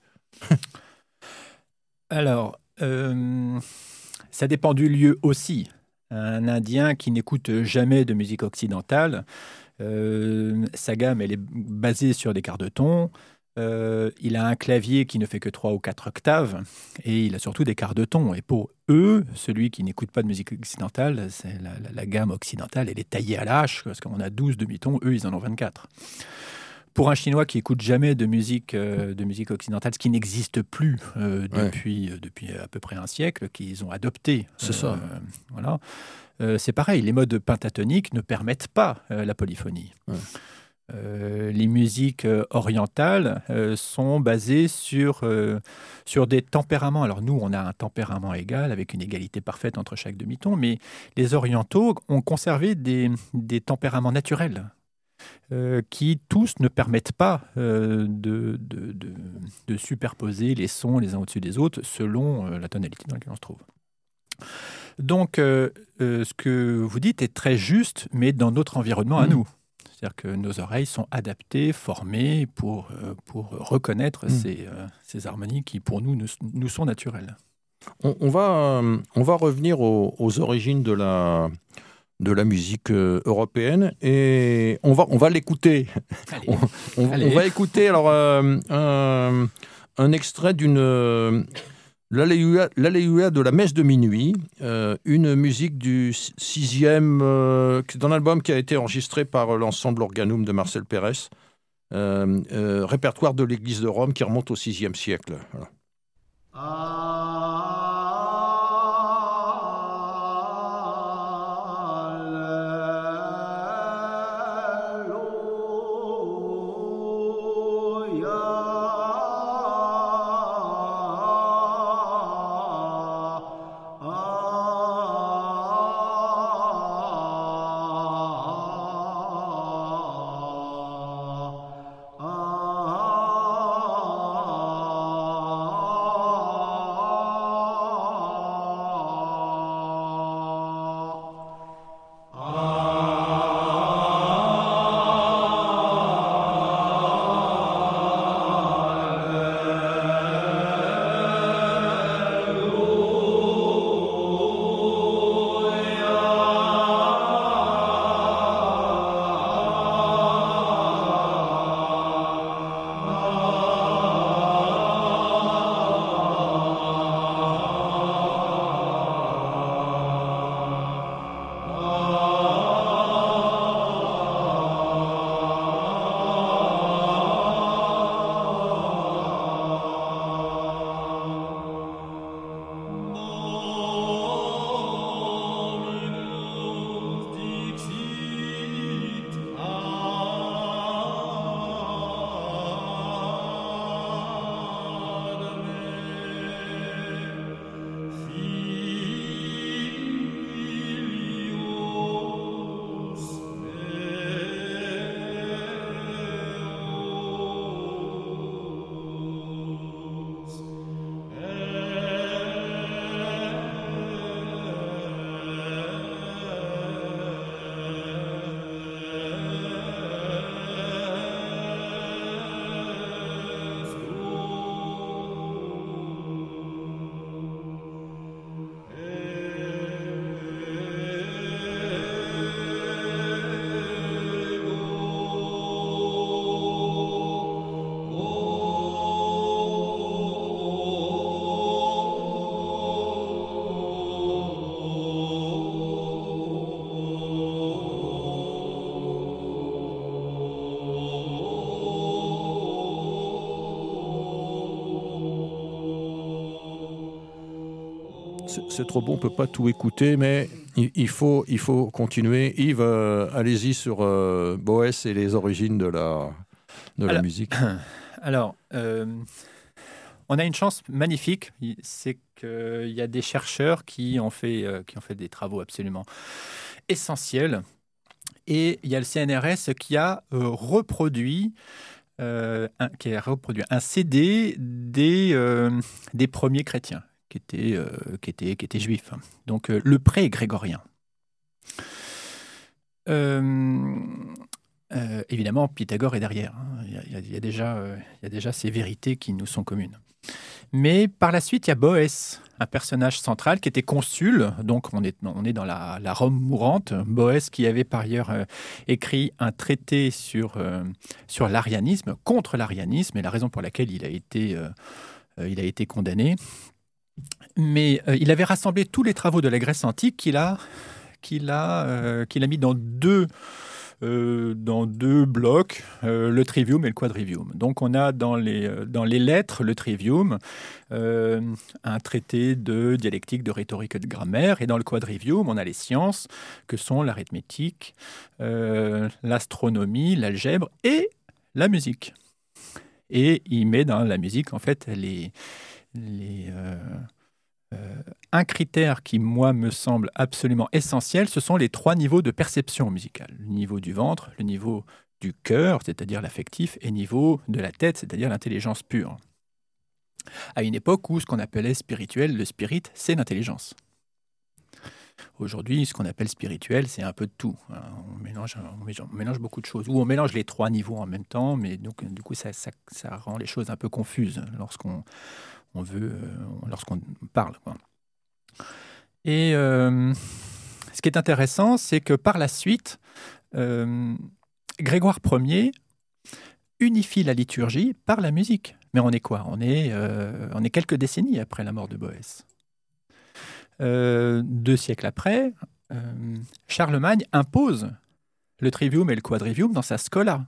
Alors, euh, ça dépend du lieu aussi. Un Indien qui n'écoute jamais de musique occidentale, euh, sa gamme, elle est basée sur des quarts de ton. Euh, il a un clavier qui ne fait que trois ou quatre octaves et il a surtout des quarts de ton. Et pour eux, celui qui n'écoute pas de musique occidentale, c'est la, la, la gamme occidentale, elle est taillée à l'âche parce qu'on a douze demi-tons, eux ils en ont vingt-quatre. Pour un Chinois qui n'écoute jamais de musique, euh, de musique occidentale, ce qui n'existe plus euh, depuis, ouais. euh, depuis à peu près un siècle, qu'ils ont adopté. C'est euh, ça. Voilà. Euh, c'est pareil, les modes pentatoniques ne permettent pas euh, la polyphonie. Ouais. Euh, les musiques euh, orientales euh, sont basées sur, euh, sur des tempéraments. Alors nous, on a un tempérament égal avec une égalité parfaite entre chaque demi-ton, mais les orientaux ont conservé des, des tempéraments naturels euh, qui tous ne permettent pas euh, de, de, de, de superposer les sons les uns au-dessus des autres selon euh, la tonalité dans laquelle on se trouve. Donc, euh, euh, ce que vous dites est très juste, mais dans notre environnement mmh. à nous. C'est-à-dire que nos oreilles sont adaptées, formées pour, euh, pour reconnaître mmh. ces, euh, ces harmonies qui, pour nous, nous, nous sont naturelles. On, on, va, euh, on va revenir aux, aux origines de la, de la musique euh, européenne et on va, on va l'écouter. Allez. on, on, Allez. on va écouter alors, euh, un, un extrait d'une... Euh, L'Alléluia, l'Alléluia de la messe de minuit, euh, une musique du sixième, euh, dans l'album qui a été enregistré par l'ensemble Organum de Marcel Pérez, euh, euh, répertoire de l'Église de Rome qui remonte au sixième siècle. Voilà. Ah. Ah C'est, c'est trop bon, on ne peut pas tout écouter, mais il, il, faut, il faut continuer. Yves, euh, allez-y sur euh, Boès et les origines de la, de alors, la musique. Alors, euh, on a une chance magnifique, c'est qu'il y a des chercheurs qui ont fait, euh, qui ont fait des travaux absolument essentiels. Et il y a le C N R S qui a euh, reproduit, euh, un, qui a reproduit un C D des, euh, des premiers chrétiens qui étaient, euh, qui étaient, qui étaient juifs. Donc euh, le pré-grégorien. Euh, euh, évidemment, Pythagore est derrière. Hein. Il, y a, il, y a, il, y a déjà, euh, il y a déjà ces vérités qui nous sont communes. Mais par la suite, il y a Boès, un personnage central qui était consul, donc on est, on est dans la, la Rome mourante. Boès qui avait par ailleurs euh, écrit un traité sur, euh, sur l'arianisme, contre l'arianisme, et la raison pour laquelle il a été, euh, il a été condamné. Mais euh, il avait rassemblé tous les travaux de la Grèce antique qu'il a, qu'il a, euh, qu'il a mis dans deux... Euh, dans deux blocs, euh, le trivium et le quadrivium. Donc on a dans les, euh, dans les lettres, le trivium, euh, un traité de dialectique, de rhétorique et de grammaire, et dans le quadrivium, on a les sciences, que sont l'arithmétique, euh, l'astronomie, l'algèbre et la musique. Et il met dans la musique, en fait, les... les euh, Euh, un critère qui, moi, me semble absolument essentiel, ce sont les trois niveaux de perception musicale. Le niveau du ventre, le niveau du cœur, c'est-à-dire l'affectif, et le niveau de la tête, c'est-à-dire l'intelligence pure. À une époque où ce qu'on appelait spirituel, le spirit, c'est l'intelligence. Aujourd'hui, ce qu'on appelle spirituel, c'est un peu de tout. On mélange, on mélange, on mélange beaucoup de choses. Ou on mélange les trois niveaux en même temps, mais donc, du coup, ça, ça, ça rend les choses un peu confuses lorsqu'on on veut, euh, lorsqu'on parle. Quoi. Et euh, ce qui est intéressant, c'est que par la suite, euh, Grégoire Ier unifie la liturgie par la musique. Mais on est quoi ? On est, euh, on est quelques décennies après la mort de Boès. Euh, deux siècles après, euh, Charlemagne impose le trivium et le quadrivium dans sa scola.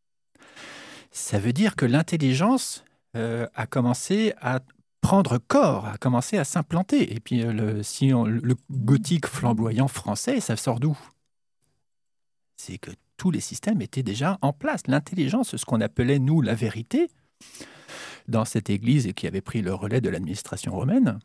Ça veut dire que l'intelligence euh, a commencé à prendre corps, a commencé à s'implanter. Et puis, le, si on, le gothique flamboyant français, ça sort d'où ? C'est que tous les systèmes étaient déjà en place. L'intelligence, ce qu'on appelait, nous, la vérité, dans cette église qui avait pris le relais de l'administration romaine,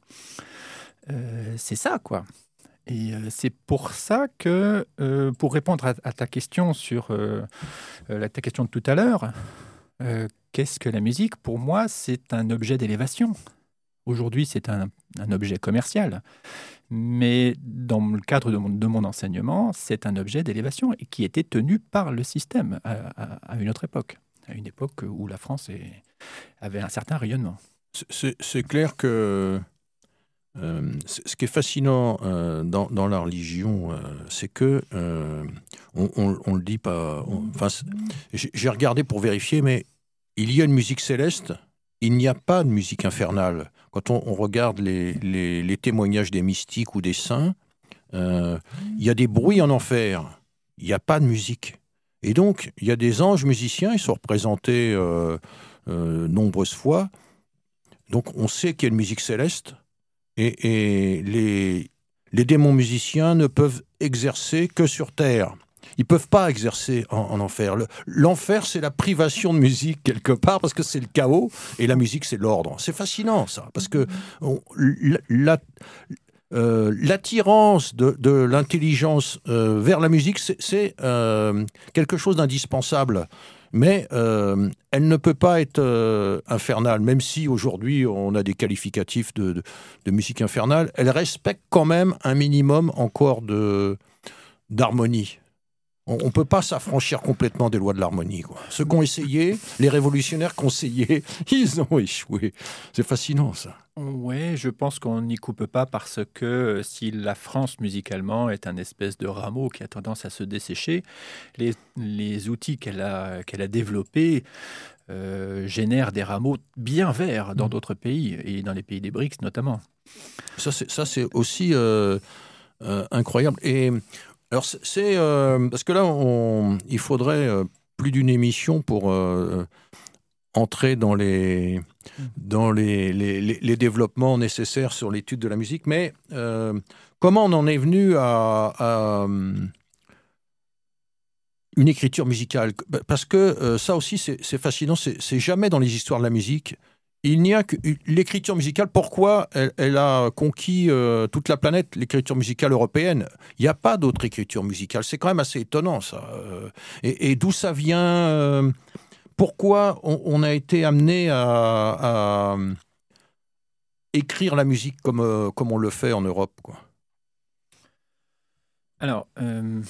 euh, c'est ça, quoi. Et euh, c'est pour ça que, euh, pour répondre à, à ta question sur euh, euh, ta question de tout à l'heure, euh, qu'est-ce que la musique ? Pour moi, c'est un objet d'élévation. Aujourd'hui, c'est un, un objet commercial. Mais dans le cadre de mon, de mon enseignement, c'est un objet d'élévation et qui était tenu par le système à, à, à une autre époque, à une époque où la France est, avait un certain rayonnement. C'est, c'est clair que euh, ce qui est fascinant euh, dans, dans la religion, euh, c'est que euh, on, on, on le dit pas. On, enfin, j'ai, j'ai regardé pour vérifier, mais il y a une musique céleste. Il n'y a pas de musique infernale. Quand on, on regarde les, les, les témoignages des mystiques ou des saints, euh, il y a des bruits en enfer. Il n'y a pas de musique. Et donc, il y a des anges musiciens, ils sont représentés euh, euh, nombreuses fois. Donc, on sait qu'il y a une musique céleste. Et, et les, les démons musiciens ne peuvent exercer que sur terre. Ils ne peuvent pas exercer en, en enfer. Le, l'enfer, c'est la privation de musique, quelque part, parce que c'est le chaos, et la musique, c'est l'ordre. C'est fascinant, ça, parce que on, la, euh, l'attirance de, de l'intelligence euh, vers la musique, c'est, c'est euh, quelque chose d'indispensable. Mais euh, elle ne peut pas être euh, infernale, même si aujourd'hui on a des qualificatifs de, de, de musique infernale. Elle respecte quand même un minimum encore de, d'harmonie. On ne peut pas s'affranchir complètement des lois de l'harmonie, quoi. Ceux qui ont essayé, les révolutionnaires qui ont essayé, ils ont échoué. C'est fascinant, ça. Oui, je pense qu'on n'y coupe pas parce que si la France, musicalement, est un espèce de rameau qui a tendance à se dessécher, les, les outils qu'elle a, qu'elle a développés euh, génèrent des rameaux bien verts dans d'autres pays, et dans les pays des B R I C S notamment. Ça, c'est, ça, c'est aussi euh, euh, incroyable. Et... Alors, c'est euh, parce que là, on, il faudrait euh, plus d'une émission pour euh, entrer dans les, dans les, les, les, les développements nécessaires sur l'étude de la musique, mais euh, comment on en est venu à, à une écriture musicale? Parce que euh, ça aussi, c'est, c'est fascinant, c'est, c'est jamais dans les histoires de la musique. Il n'y a que l'écriture musicale. Pourquoi elle, elle a conquis euh, toute la planète, l'écriture musicale européenne? Il n'y a pas d'autre écriture musicale. C'est quand même assez étonnant, ça. Et, et d'où ça vient euh, Pourquoi on, on a été amené à, à écrire la musique comme, euh, comme on le fait en Europe, quoi? Alors... Euh...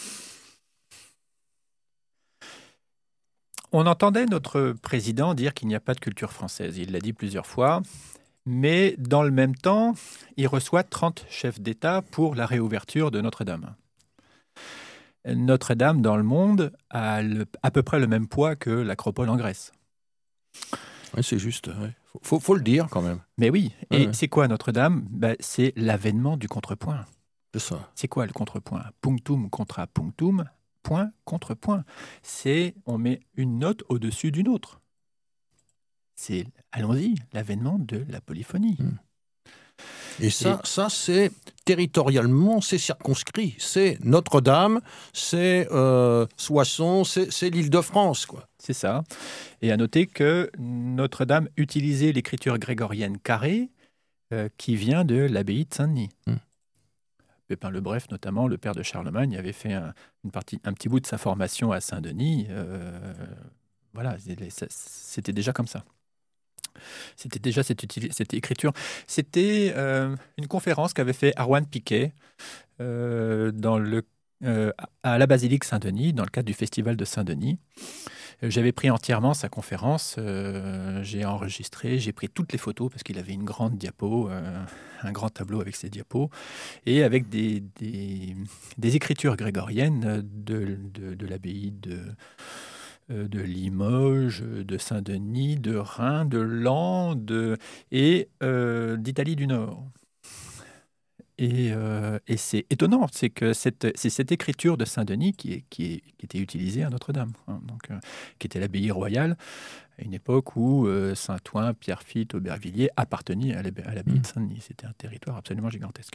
On entendait notre président dire qu'il n'y a pas de culture française. Il l'a dit plusieurs fois. Mais dans le même temps, il reçoit trente chefs d'État pour la réouverture de Notre-Dame. Notre-Dame, dans le monde, a le, à peu près le même poids que l'Acropole en Grèce. Oui, c'est juste. Il faut, faut, faut le dire quand même. Mais oui. Et ouais. c'est quoi Notre-Dame? Ben, c'est l'avènement du contrepoint. C'est ça. C'est quoi le contrepoint? Punctum contra punctum. Point contre point. C'est, on met une note au-dessus d'une autre. C'est, allons-y, l'avènement de la polyphonie. Mmh. Et ça, Et ça c'est territorialement, c'est circonscrit. C'est Notre-Dame, c'est euh, Soissons, c'est, c'est l'Île-de-France, quoi. C'est ça. Et à noter que Notre-Dame utilisait l'écriture grégorienne carrée euh, qui vient de l'abbaye de Saint-Denis. Mmh. Pépin le Bref, notamment, le père de Charlemagne, avait fait un, une partie, un petit bout de sa formation à Saint-Denis. Euh, voilà, c'était déjà comme ça. C'était déjà cette, cette écriture. C'était euh, une conférence qu'avait fait Arwan Piquet euh, dans le, euh, à la basilique Saint-Denis, dans le cadre du festival de Saint-Denis. J'avais pris entièrement sa conférence, euh, j'ai enregistré, j'ai pris toutes les photos parce qu'il avait une grande diapo, euh, un grand tableau avec ses diapos, et avec des, des, des écritures grégoriennes de, de, de l'abbaye de, de Limoges, de Saint-Denis, de Reims, de Laon de, et euh, d'Italie du Nord. Et, euh, et c'est étonnant, c'est que cette, c'est cette écriture de Saint-Denis qui, est, qui, est, qui était utilisée à Notre-Dame, hein, donc, euh, qui était l'abbaye royale, à une époque où euh, Saint-Ouen, Pierrefitte, Aubervilliers appartenaient à l'abbaye, à l'abbaye mmh. de Saint-Denis. C'était un territoire absolument gigantesque.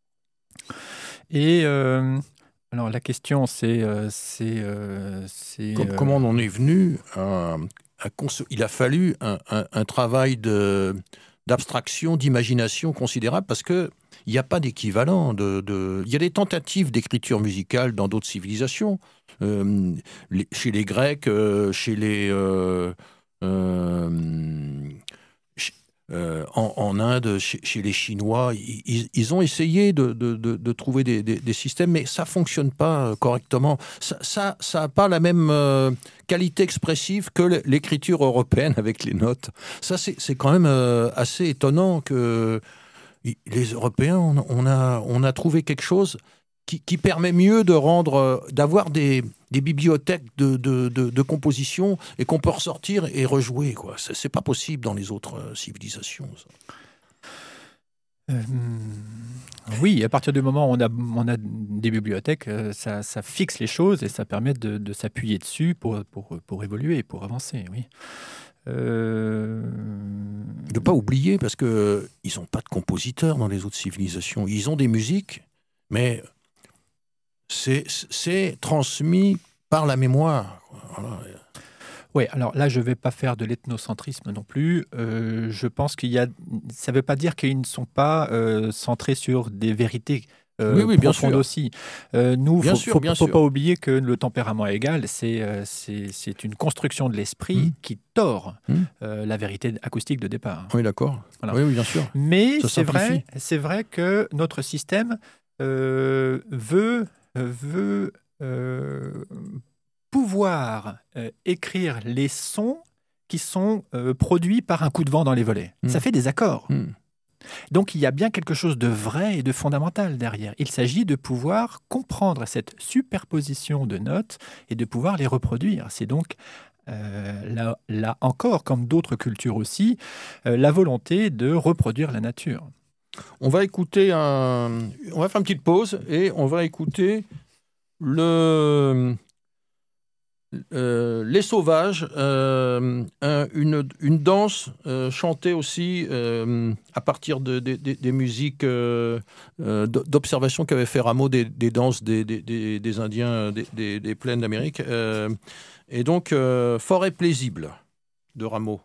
Et euh, alors la question, c'est... Euh, c'est, euh, c'est Comme, euh, comment on en est venu à, à cons- Il a fallu un, un, un travail de, d'abstraction, d'imagination considérable, parce que il n'y a pas d'équivalent. De, de... Il y a des tentatives d'écriture musicale dans d'autres civilisations. Euh, les, chez les Grecs, euh, chez les... Euh, euh, ch- euh, en, en Inde, chez, chez les Chinois, ils, ils ont essayé de, de, de, de trouver des, des, des systèmes, mais ça ne fonctionne pas correctement. Ça n'a ça, ça pas la même euh, qualité expressive que l'écriture européenne avec les notes. Ça, c'est, c'est quand même euh, assez étonnant que... Les Européens, on, on, a, on a trouvé quelque chose qui, qui permet mieux de rendre, d'avoir des, des bibliothèques de, de, de, de composition et qu'on peut ressortir et rejouer, quoi. C'est, c'est pas possible dans les autres civilisations, ça. Euh, oui, à partir du moment où on a, on a des bibliothèques, ça, ça fixe les choses et ça permet de, de s'appuyer dessus pour, pour, pour évoluer, pour avancer, oui. Euh... De ne pas oublier, parce qu'ils euh, n'ont pas de compositeurs dans les autres civilisations. Ils ont des musiques, mais c'est, c'est transmis par la mémoire. Voilà. Oui, alors là, je ne vais pas faire de l'ethnocentrisme non plus. Euh, je pense qu'il y a... Ça ne veut pas dire qu'ils ne sont pas euh, centrés sur des vérités Euh, oui, oui, bien sûr. Aussi. Euh, nous, il ne faut pas oublier que le tempérament égal, c'est, euh, c'est, c'est une construction de l'esprit mmh. qui tord mmh. euh, la vérité acoustique de départ. Oui, d'accord. Voilà. Oui, oui, bien sûr. Mais c'est vrai, c'est vrai que notre système euh, veut, veut euh, pouvoir euh, écrire les sons qui sont euh, produits par un coup de vent dans les volets. Mmh. Ça fait des accords. Mmh. Donc il y a bien quelque chose de vrai et de fondamental derrière. Il s'agit de pouvoir comprendre cette superposition de notes et de pouvoir les reproduire. C'est donc, euh, là, là encore, comme d'autres cultures aussi, euh, la volonté de reproduire la nature. On va écouter un... On va faire une petite pause et on va écouter le... Euh, les Sauvages, euh, un, une, une danse euh, chantée aussi euh, à partir de, de, de, des musiques euh, euh, d'observation qu'avait fait Rameau des, des danses des, des, des, des Indiens des, des, des plaines d'Amérique. Euh, et donc, euh, Forêt paisible de Rameau.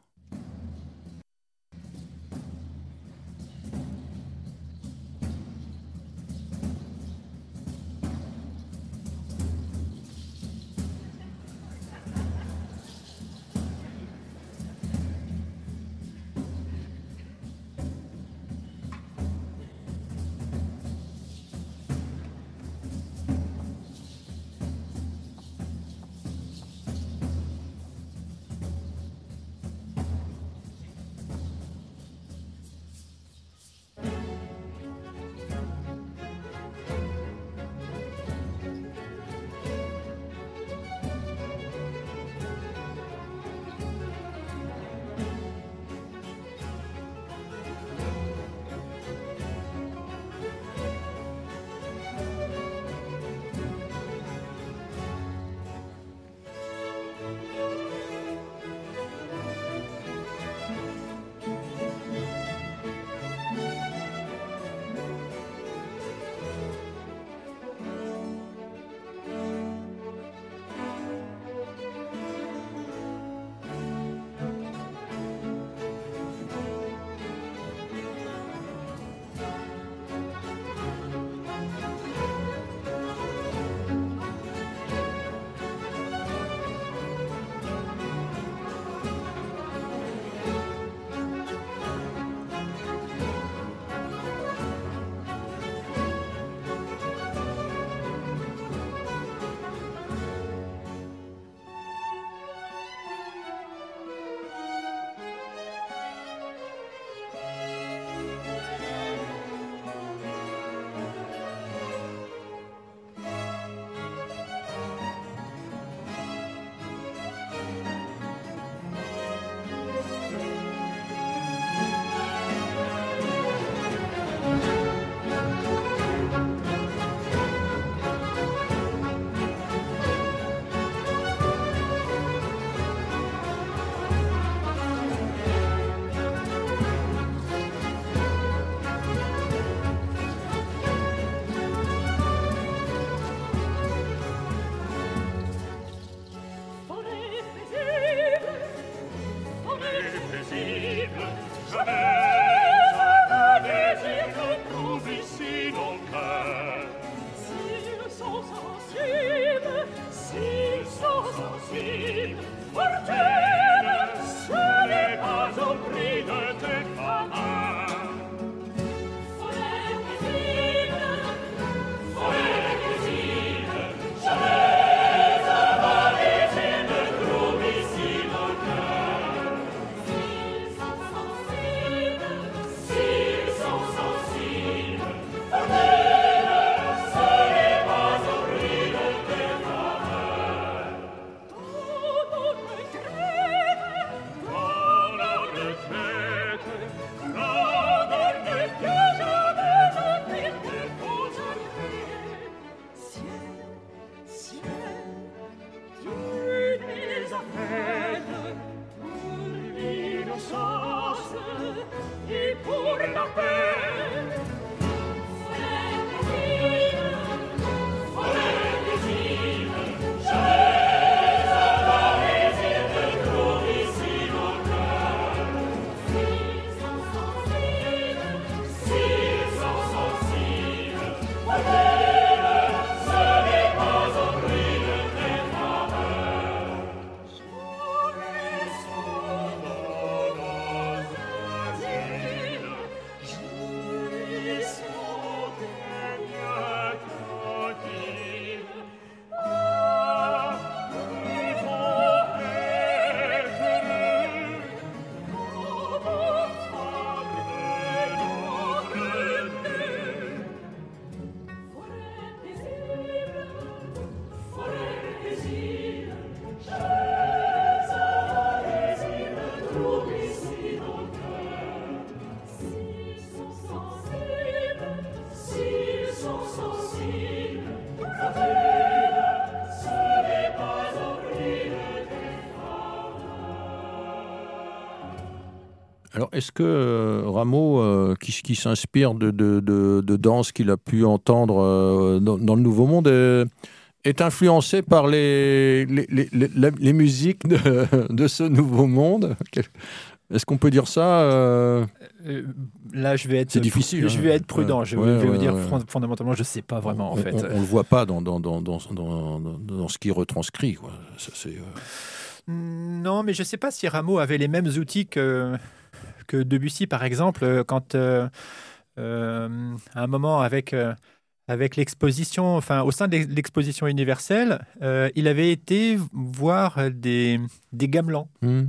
Alors, est-ce que euh, Rameau, euh, qui, qui s'inspire de, de, de, de danse qu'il a pu entendre euh, dans, dans le Nouveau Monde, euh, est influencé par les, les, les, les, les musiques de, de ce Nouveau Monde? Est-ce qu'on peut dire ça euh... Euh, Là, je vais être, c'est difficile. Je vais être prudent. Ouais. Je, ouais, je vais ouais, vous dire, ouais. fondamentalement, je ne sais pas vraiment, en on, fait. On ne le voit pas dans, dans, dans, dans, dans, dans ce qui est retranscrit. Quoi. Ça, c'est, euh... Non, mais je ne sais pas si Rameau avait les mêmes outils que, que Debussy, par exemple, quand, euh, euh, à un moment, avec... Euh, Avec l'exposition, enfin, au sein de l'exposition universelle, euh, il avait été voir des, des gamelans. Mmh.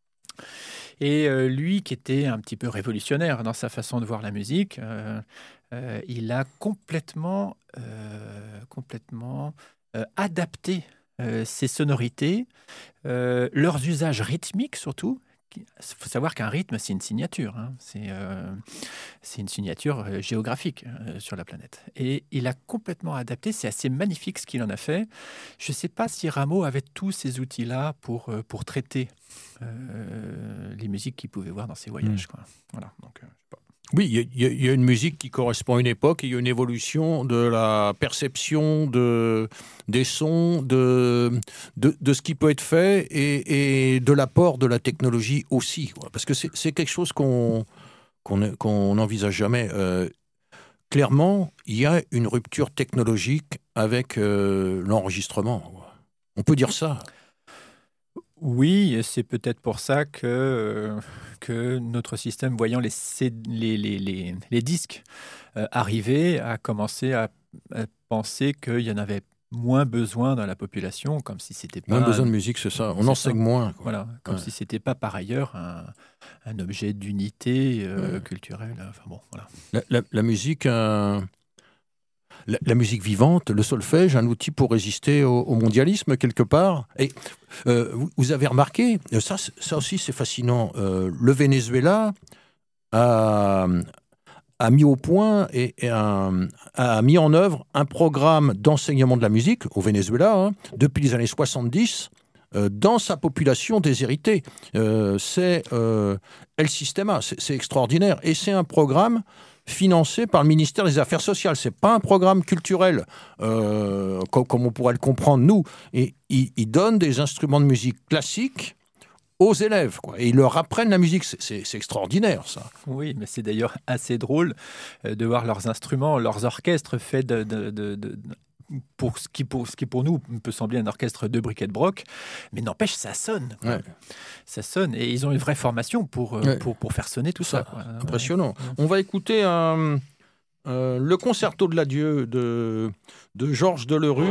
Et euh, lui, qui était un petit peu révolutionnaire dans sa façon de voir la musique, euh, euh, il a complètement, euh, complètement euh, adapté euh, ses sonorités, euh, leurs usages rythmiques surtout. Il faut savoir qu'un rythme, c'est une signature. Hein. C'est, euh, c'est une signature euh, géographique euh, sur la planète. Et il a complètement adapté. C'est assez magnifique ce qu'il en a fait. Je ne sais pas si Rameau avait tous ces outils-là pour, euh, pour traiter euh, les musiques qu'il pouvait voir dans ses voyages. Mmh. Quoi. Voilà. Donc, euh, je sais pas. Oui, il y, y, y a une musique qui correspond à une époque et il y a une évolution de la perception de, des sons, de, de, de ce qui peut être fait et, et de l'apport de la technologie aussi. Parce que c'est, c'est quelque chose qu'on qu'on, qu'on n'envisage jamais. Euh, clairement, il y a une rupture technologique avec euh, l'enregistrement. On peut dire ça. Oui, c'est peut-être pour ça que, euh, que notre système, voyant les, les, les, les, les disques euh, arriver, a commencé à, à penser qu'il y en avait moins besoin dans la population, comme si c'était pas... Moins besoin de musique, c'est ça. On enseigne moins. Quoi. Voilà, comme ouais. si c'était pas par ailleurs un, un objet d'unité euh, ouais. culturelle. Enfin bon, voilà. La, la, la musique... Euh... La, la musique vivante, le solfège, un outil pour résister au, au mondialisme quelque part. Et euh, vous, vous avez remarqué, ça, ça aussi c'est fascinant, euh, le Venezuela a, a mis au point et, et a, a mis en œuvre un programme d'enseignement de la musique au Venezuela hein, depuis les années soixante-dix euh, dans sa population déshéritée. Euh, c'est euh, El Sistema, c'est, c'est extraordinaire. Et c'est un programme financé par le ministère des Affaires sociales. Ce n'est pas un programme culturel, euh, comme, comme on pourrait le comprendre, nous. Et ils, ils donnent des instruments de musique classiques aux élèves, quoi. Et ils leur apprennent la musique. C'est, c'est, c'est extraordinaire, ça. Oui, mais c'est d'ailleurs assez drôle de voir leurs instruments, leurs orchestres faits de... de, de, de... Pour ce, qui pour ce qui pour nous peut sembler un orchestre de briquet de broc, mais n'empêche, ça sonne. Quoi. Ouais. Ça sonne. Et ils ont une vraie formation pour, ouais. pour, pour faire sonner tout ça. ça quoi. Impressionnant. Ouais. On va écouter un, euh, le concerto de l'adieu de, de Georges Delerue.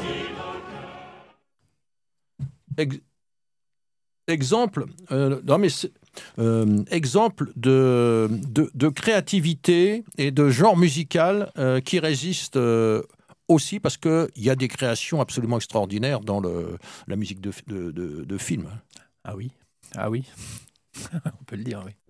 Ex- exemple, euh, non mais euh, exemple de, de, de créativité et de genre musical euh, qui résiste euh, aussi parce qu'il y a des créations absolument extraordinaires dans le, la musique de, de, de, de film. Ah oui, ah oui, on peut le dire, oui.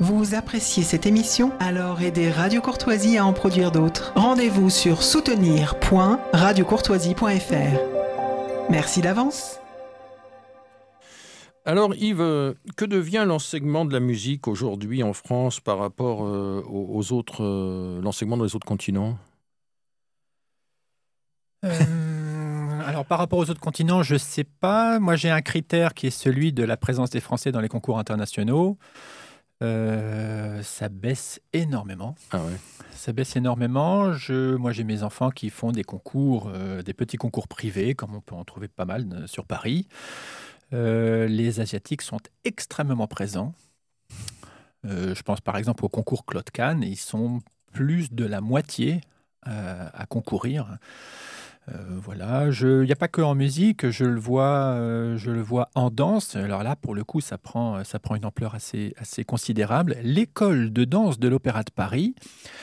Vous appréciez cette émission? Alors aidez Radio Courtoisie à en produire d'autres. Rendez-vous sur soutenir point radio courtoisie point f r. Merci d'avance. Alors Yves, que devient l'enseignement de la musique aujourd'hui en France par rapport euh, aux autres, euh, l'enseignement dans les autres continents? euh, Alors par rapport aux autres continents, je ne sais pas. Moi j'ai un critère qui est celui de la présence des Français dans les concours internationaux. Euh, ça baisse énormément. Ah ouais. Ça baisse énormément. Je, moi, j'ai mes enfants qui font des concours, euh, des petits concours privés, comme on peut en trouver pas mal euh, sur Paris. Euh, les Asiatiques sont extrêmement présents. Euh, je pense par exemple au concours Claude Kahn. Ils sont plus de la moitié euh, à concourir. Euh, voilà, il n'y a pas que en musique, je le vois, euh, je le vois en danse. Alors là, pour le coup, ça prend, ça prend une ampleur assez, assez considérable. L'école de danse de l'Opéra de Paris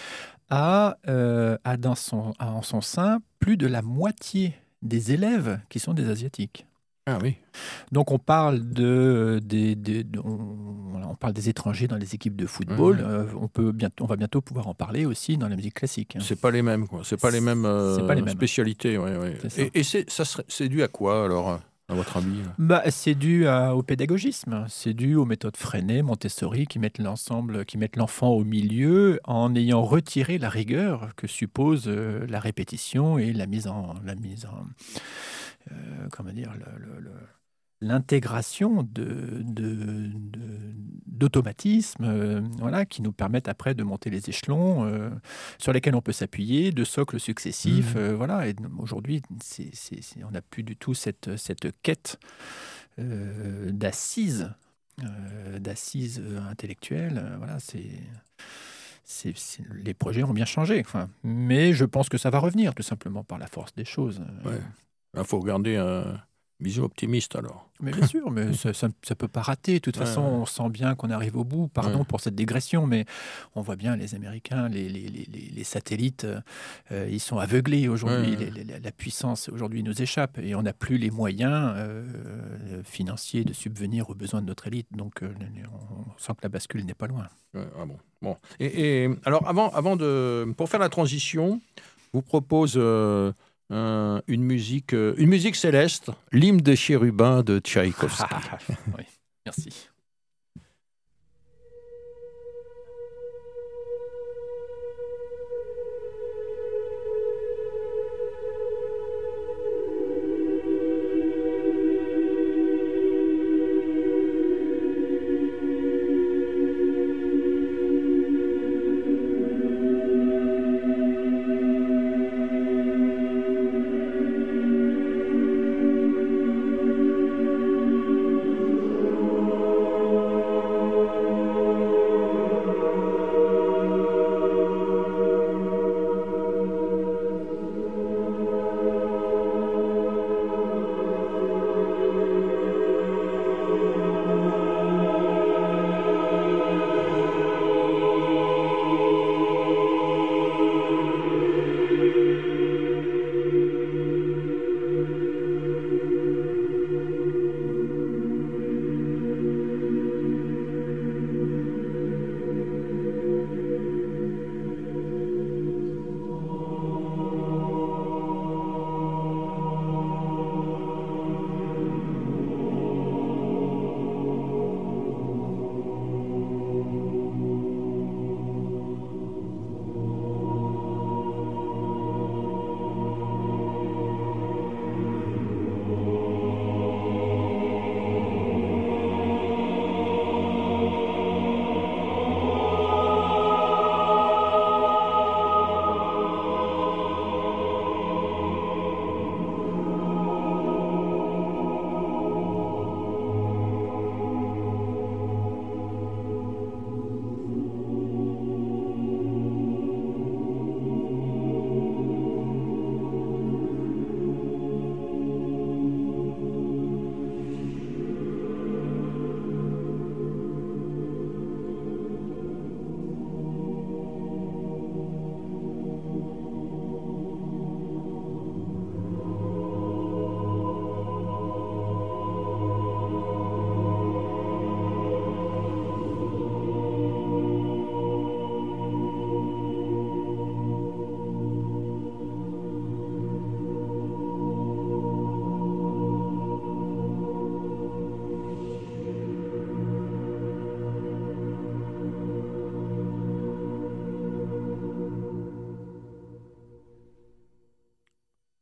a, euh, a, dans son, a en son sein plus de la moitié des élèves qui sont des Asiatiques. Ah oui. Donc on parle de, de, de, de on, on parle des étrangers dans les équipes de football. Mmh. Euh, on peut bientôt, on va bientôt pouvoir en parler aussi dans la musique classique. Hein. C'est pas les mêmes, quoi. C'est pas les mêmes, euh, c'est pas les mêmes. Spécialités. Ouais, ouais. C'est et et c'est, ça serait, c'est dû à quoi alors, à votre avis? Bah, c'est dû à, au pédagogisme. C'est dû aux méthodes Freinet, Montessori, qui mettent l'ensemble, qui mettent l'enfant au milieu, en ayant retiré la rigueur que suppose euh, la répétition et la mise en, la mise en Euh, comment dire, le, le, le, l'intégration de, de, de, d'automatismes euh, voilà, qui nous permettent après de monter les échelons euh, sur lesquels on peut s'appuyer, de socles successifs. Mmh. Euh, voilà. Et aujourd'hui, c'est, c'est, c'est, on n'a plus du tout cette, cette quête euh, d'assises, euh, d'assises intellectuelles. Euh, voilà, c'est... C'est, c'est, les projets ont bien changé. Enfin, mais je pense que ça va revenir, tout simplement, par la force des choses. Ouais. Il faut regarder un vision optimiste, alors. Mais bien sûr, mais ça ne peut pas rater. De toute ouais, façon, ouais. on sent bien qu'on arrive au bout. Pardon ouais. pour cette digression, mais on voit bien les Américains, les, les, les, les satellites, euh, ils sont aveuglés aujourd'hui. Ouais. Les, les, la puissance, aujourd'hui, nous échappe. Et on n'a plus les moyens euh, financiers de subvenir aux besoins de notre élite. Donc, euh, on sent que la bascule n'est pas loin. Ouais, ah bon. Bon. Et, et alors, avant, avant de... Pour faire la transition, je vous propose... Euh, Euh, une musique, euh, une musique céleste, l'hymne des chérubins de Tchaïkovski. Oui, merci. Thank you.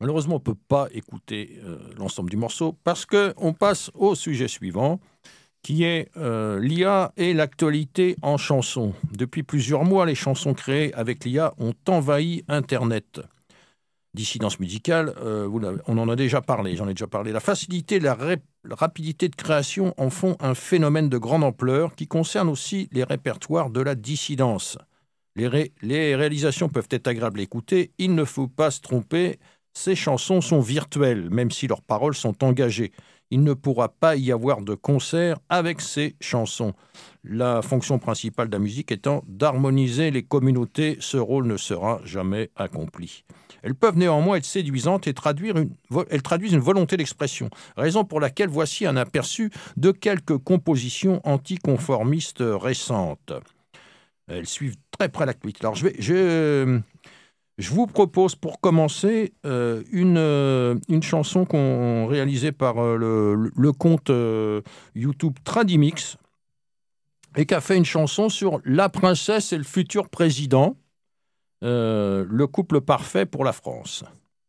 Malheureusement, on ne peut pas écouter euh, l'ensemble du morceau parce qu'on passe au sujet suivant, qui est euh, l'I A et l'actualité en chanson. Depuis plusieurs mois, les chansons créées avec l'I A ont envahi Internet. Dissidence musicale, euh, vous l'avez, on en a déjà parlé, j'en ai déjà parlé. La facilité et la, ré, la rapidité de création en font un phénomène de grande ampleur qui concerne aussi les répertoires de la dissidence. Les, ré, les réalisations peuvent être agréables à écouter, il ne faut pas se tromper, ces chansons sont virtuelles, même si leurs paroles sont engagées. Il ne pourra pas y avoir de concert avec ces chansons. La fonction principale de la musique étant d'harmoniser les communautés, ce rôle ne sera jamais accompli. Elles peuvent néanmoins être séduisantes et traduire une, elles traduisent une volonté d'expression, raison pour laquelle voici un aperçu de quelques compositions anticonformistes récentes. Elles suivent très près l'actualité. Alors je vais... Je, Je vous propose pour commencer euh, une, euh, une chanson qu'on réalisée par euh, le, le compte euh, YouTube Tradimix et qui a fait une chanson sur la princesse et le futur président, euh, le couple parfait pour la France.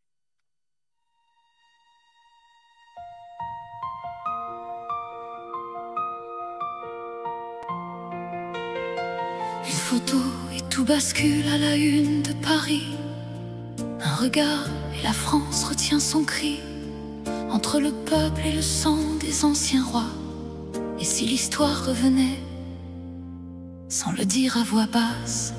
Une photo et tout bascule à la une de Paris. Un regard et la France retient son cri. Entre le peuple et le sang des anciens rois. Et si l'histoire revenait, sans le dire à voix basse,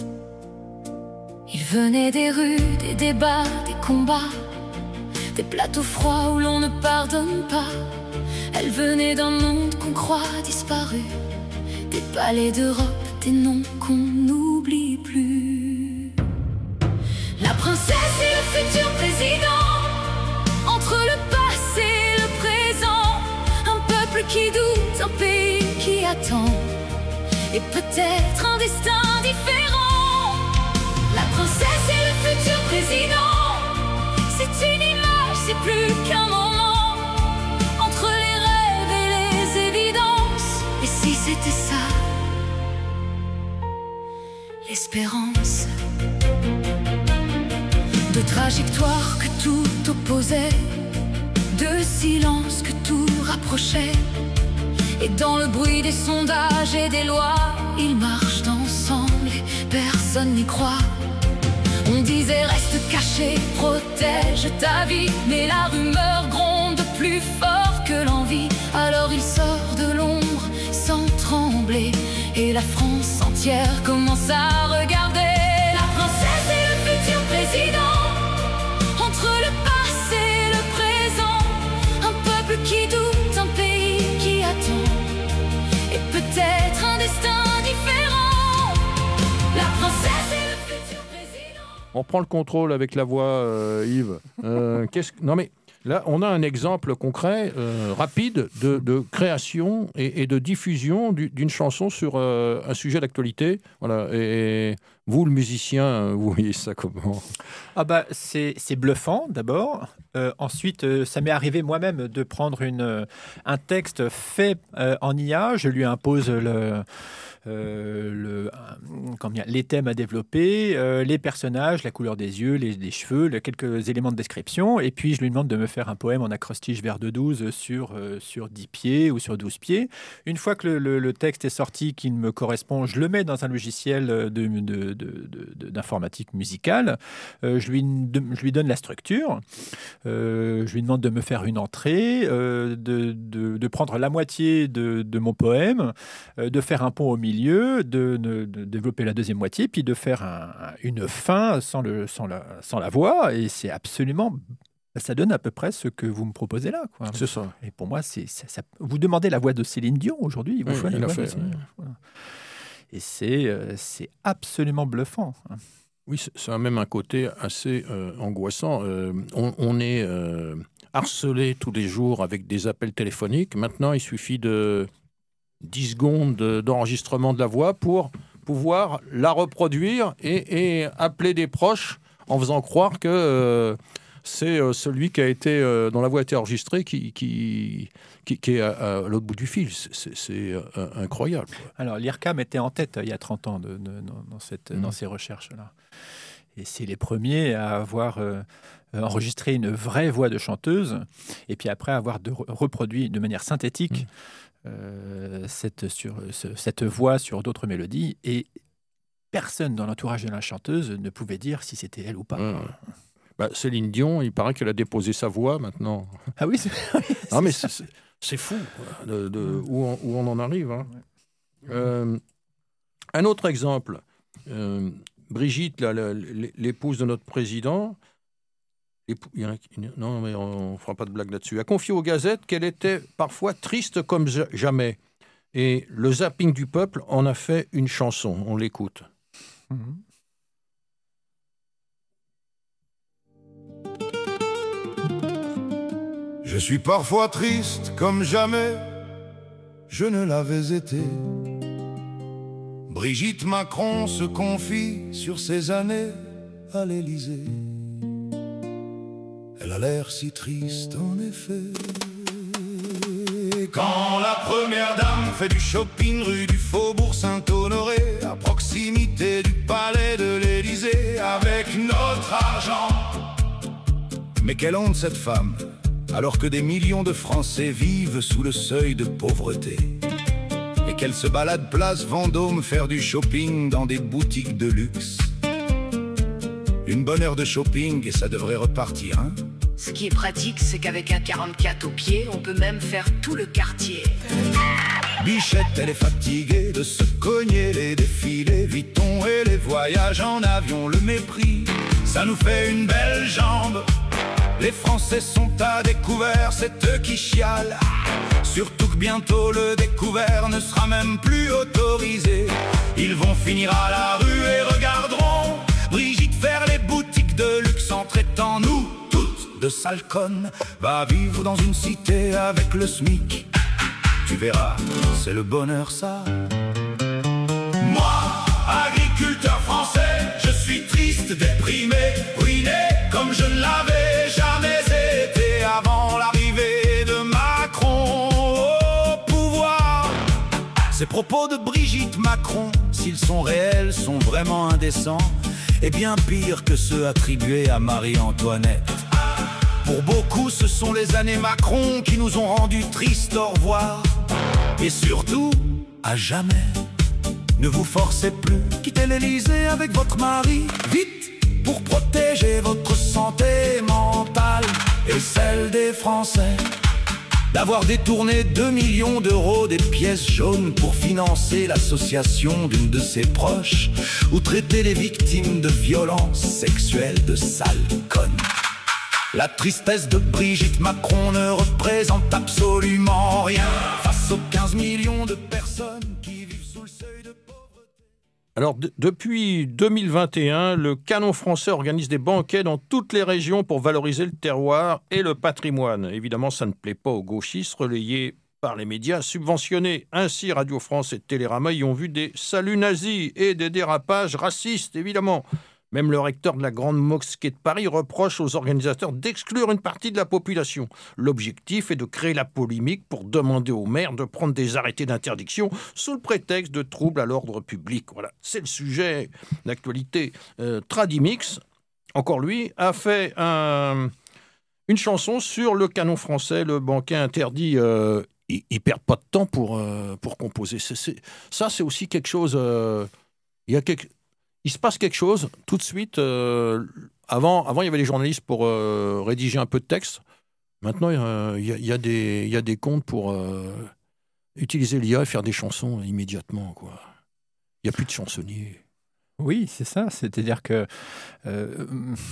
il venait des rues, des débats, des combats, des plateaux froids où l'on ne pardonne pas. Elle venait d'un monde qu'on croit disparu, des palais d'Europe, des noms qu'on n'oublie plus. La princesse et le futur président, entre le passé et le présent, un peuple qui doute, un pays qui attend, et peut-être un destin différent. La princesse et le futur président, c'est une image, c'est plus qu'un moment, entre les rêves et les évidences. Et si c'était ça, l'espérance de trajectoires que tout opposait, de silence que tout rapprochait. Et dans le bruit des sondages et des lois, ils marchent ensemble et personne n'y croit. On disait reste caché, protège ta vie, mais la rumeur gronde plus fort que l'envie. Alors il sort de l'ombre sans trembler, et la France entière commence à regarder. La princesse et le futur président, entre le passé et le présent, un peuple qui doute, un pays qui attend, et peut-être un destin différent. La princesse et le futur président. On prend le contrôle avec la voix, euh, Yves. Euh, qu'est-ce que... Non mais... Là, on a un exemple concret, euh, rapide, de, de création et, et de diffusion du, d'une chanson sur euh, un sujet d'actualité. Voilà. Et vous, le musicien, vous voyez ça comment ? Ah bah, c'est, c'est bluffant, d'abord. Euh, ensuite, euh, ça m'est arrivé moi-même de prendre une, un texte fait euh, en I A. Je lui impose le... Euh, le, combien, les thèmes à développer, euh, les personnages, la couleur des yeux, les, les cheveux, les, quelques éléments de description, et puis je lui demande de me faire un poème en acrostiche vers deux douze sur, euh, sur dix pieds ou sur douze pieds. Une fois que le, le, le texte est sorti, qu'il me correspond, je le mets dans un logiciel de, de, de, de, de, d'informatique musicale, euh, je, lui, de, je lui donne la structure, euh, je lui demande de me faire une entrée, euh, de, de, de prendre la moitié de, de mon poème, euh, de faire un pont au milieu, milieu, de, de, de développer la deuxième moitié, puis de faire un, une fin sans, le, sans, la, sans la voix, et c'est absolument... Ça donne à peu près ce que vous me proposez là, quoi. C'est ça. Et pour moi, c'est, ça, ça... vous demandez la voix de Céline Dion aujourd'hui, il vous oui, faut la il voix a fait, de Céline Dion. oui. Voilà. Et c'est, euh, c'est absolument bluffant. Oui, ça a même un côté assez euh, angoissant. Euh, on, on est euh, harcelé tous les jours avec des appels téléphoniques. Maintenant, il suffit de dix secondes d'enregistrement de la voix pour pouvoir la reproduire et, et appeler des proches en faisant croire que euh, c'est euh, celui qui a été, euh, dont la voix a été enregistrée qui, qui, qui, qui est à, à l'autre bout du fil. C'est, c'est euh, incroyable. Alors, l'I R C A M était en tête il y a trente ans de, de, dans, cette, mmh. dans ces recherches-là. et c'est les premiers à avoir euh, enregistré une vraie voix de chanteuse, et puis après avoir de, reproduit de manière synthétique mmh. euh, cette, sur, ce, cette voix sur d'autres mélodies, et personne dans l'entourage de la chanteuse ne pouvait dire si c'était elle ou pas. Mmh. Bah, Céline Dion, il paraît qu'elle a déposé sa voix maintenant. Ah oui, c'est, oui, c'est ah, mais c'est, c'est, c'est fou de, de, mmh. où, on, où on en arrive. Hein. Ouais. Euh, un autre exemple, euh, Brigitte, là, l'épouse de notre président, il y a, non, mais on ne fera pas de blague là-dessus, a confié aux Gazettes qu'elle était parfois triste comme jamais. Et le zapping du peuple en a fait une chanson. On l'écoute. Mmh. Je suis parfois triste comme jamais je ne l'avais été. Brigitte Macron se confie sur ses années à l'Élysée. Elle a l'air si triste en effet. Quand la première dame fait du shopping rue du Faubourg Saint-Honoré, à proximité du palais de l'Élysée, avec notre argent. Mais quelle honte cette femme, alors que des millions de Français vivent sous le seuil de pauvreté, et qu'elle se balade place Vendôme faire du shopping dans des boutiques de luxe. Une bonne heure de shopping et ça devrait repartir, hein? Ce qui est pratique, c'est qu'avec un quarante-quatre au pied, on peut même faire tout le quartier. Bichette, elle est fatiguée de se cogner les défilés Vuitton et les voyages en avion, le mépris, ça nous fait une belle jambe. Les Français sont à découvert, c'est eux qui chialent. Surtout que bientôt le découvert ne sera même plus autorisé. Ils vont finir à la rue et regarderont Brigitte faire les boutiques de luxe en traitant nous toutes de sales connes. Va vivre dans une cité avec le SMIC. Tu verras, c'est le bonheur ça. Moi, agriculteur français, je suis triste, déprimé, ruiné, comme je ne l'avais jamais été avant l'arrivée de Macron au pouvoir. Ces propos de Brigitte Macron, s'ils sont réels, sont vraiment indécents, et bien pire que ceux attribués à Marie-Antoinette. Pour beaucoup, ce sont les années Macron qui nous ont rendus tristes au revoir. Et surtout, à jamais, ne vous forcez plus, quittez l'Élysée avec votre mari, vite, pour protéger votre santé mentale et celle des Français. D'avoir détourné deux millions d'euros des pièces jaunes pour financer l'association d'une de ses proches, ou traiter les victimes de violences sexuelles de sales connes. La tristesse de Brigitte Macron ne représente absolument rien face aux quinze millions de personnes qui vivent sous le seuil de pauvreté. Alors, d- depuis deux mille vingt et un, le Canon français organise des banquets dans toutes les régions pour valoriser le terroir et le patrimoine. Évidemment, ça ne plaît pas aux gauchistes relayés par les médias subventionnés. Ainsi, Radio France et Télérama y ont vu des saluts nazis et des dérapages racistes, évidemment. Même le recteur de la Grande Mosquée de Paris reproche aux organisateurs d'exclure une partie de la population. L'objectif est de créer la polémique pour demander aux maires de prendre des arrêtés d'interdiction sous le prétexte de troubles à l'ordre public. Voilà, c'est le sujet d'actualité. Euh, Tradimix, encore lui, a fait un, une chanson sur le canon français, le banquet interdit. Euh, il ne perd pas de temps pour, euh, pour composer. C'est, c'est, ça, c'est aussi quelque chose... Euh, il y a quelque... Il se passe quelque chose tout de suite. Euh, avant, avant, il y avait les journalistes pour euh, rédiger un peu de texte. Maintenant, euh, il, y a, il, y a des, il y a des comptes pour euh, utiliser l'I A et faire des chansons immédiatement, quoi. Il n'y a plus de chansonniers. Oui, c'est ça. C'est-à-dire que euh,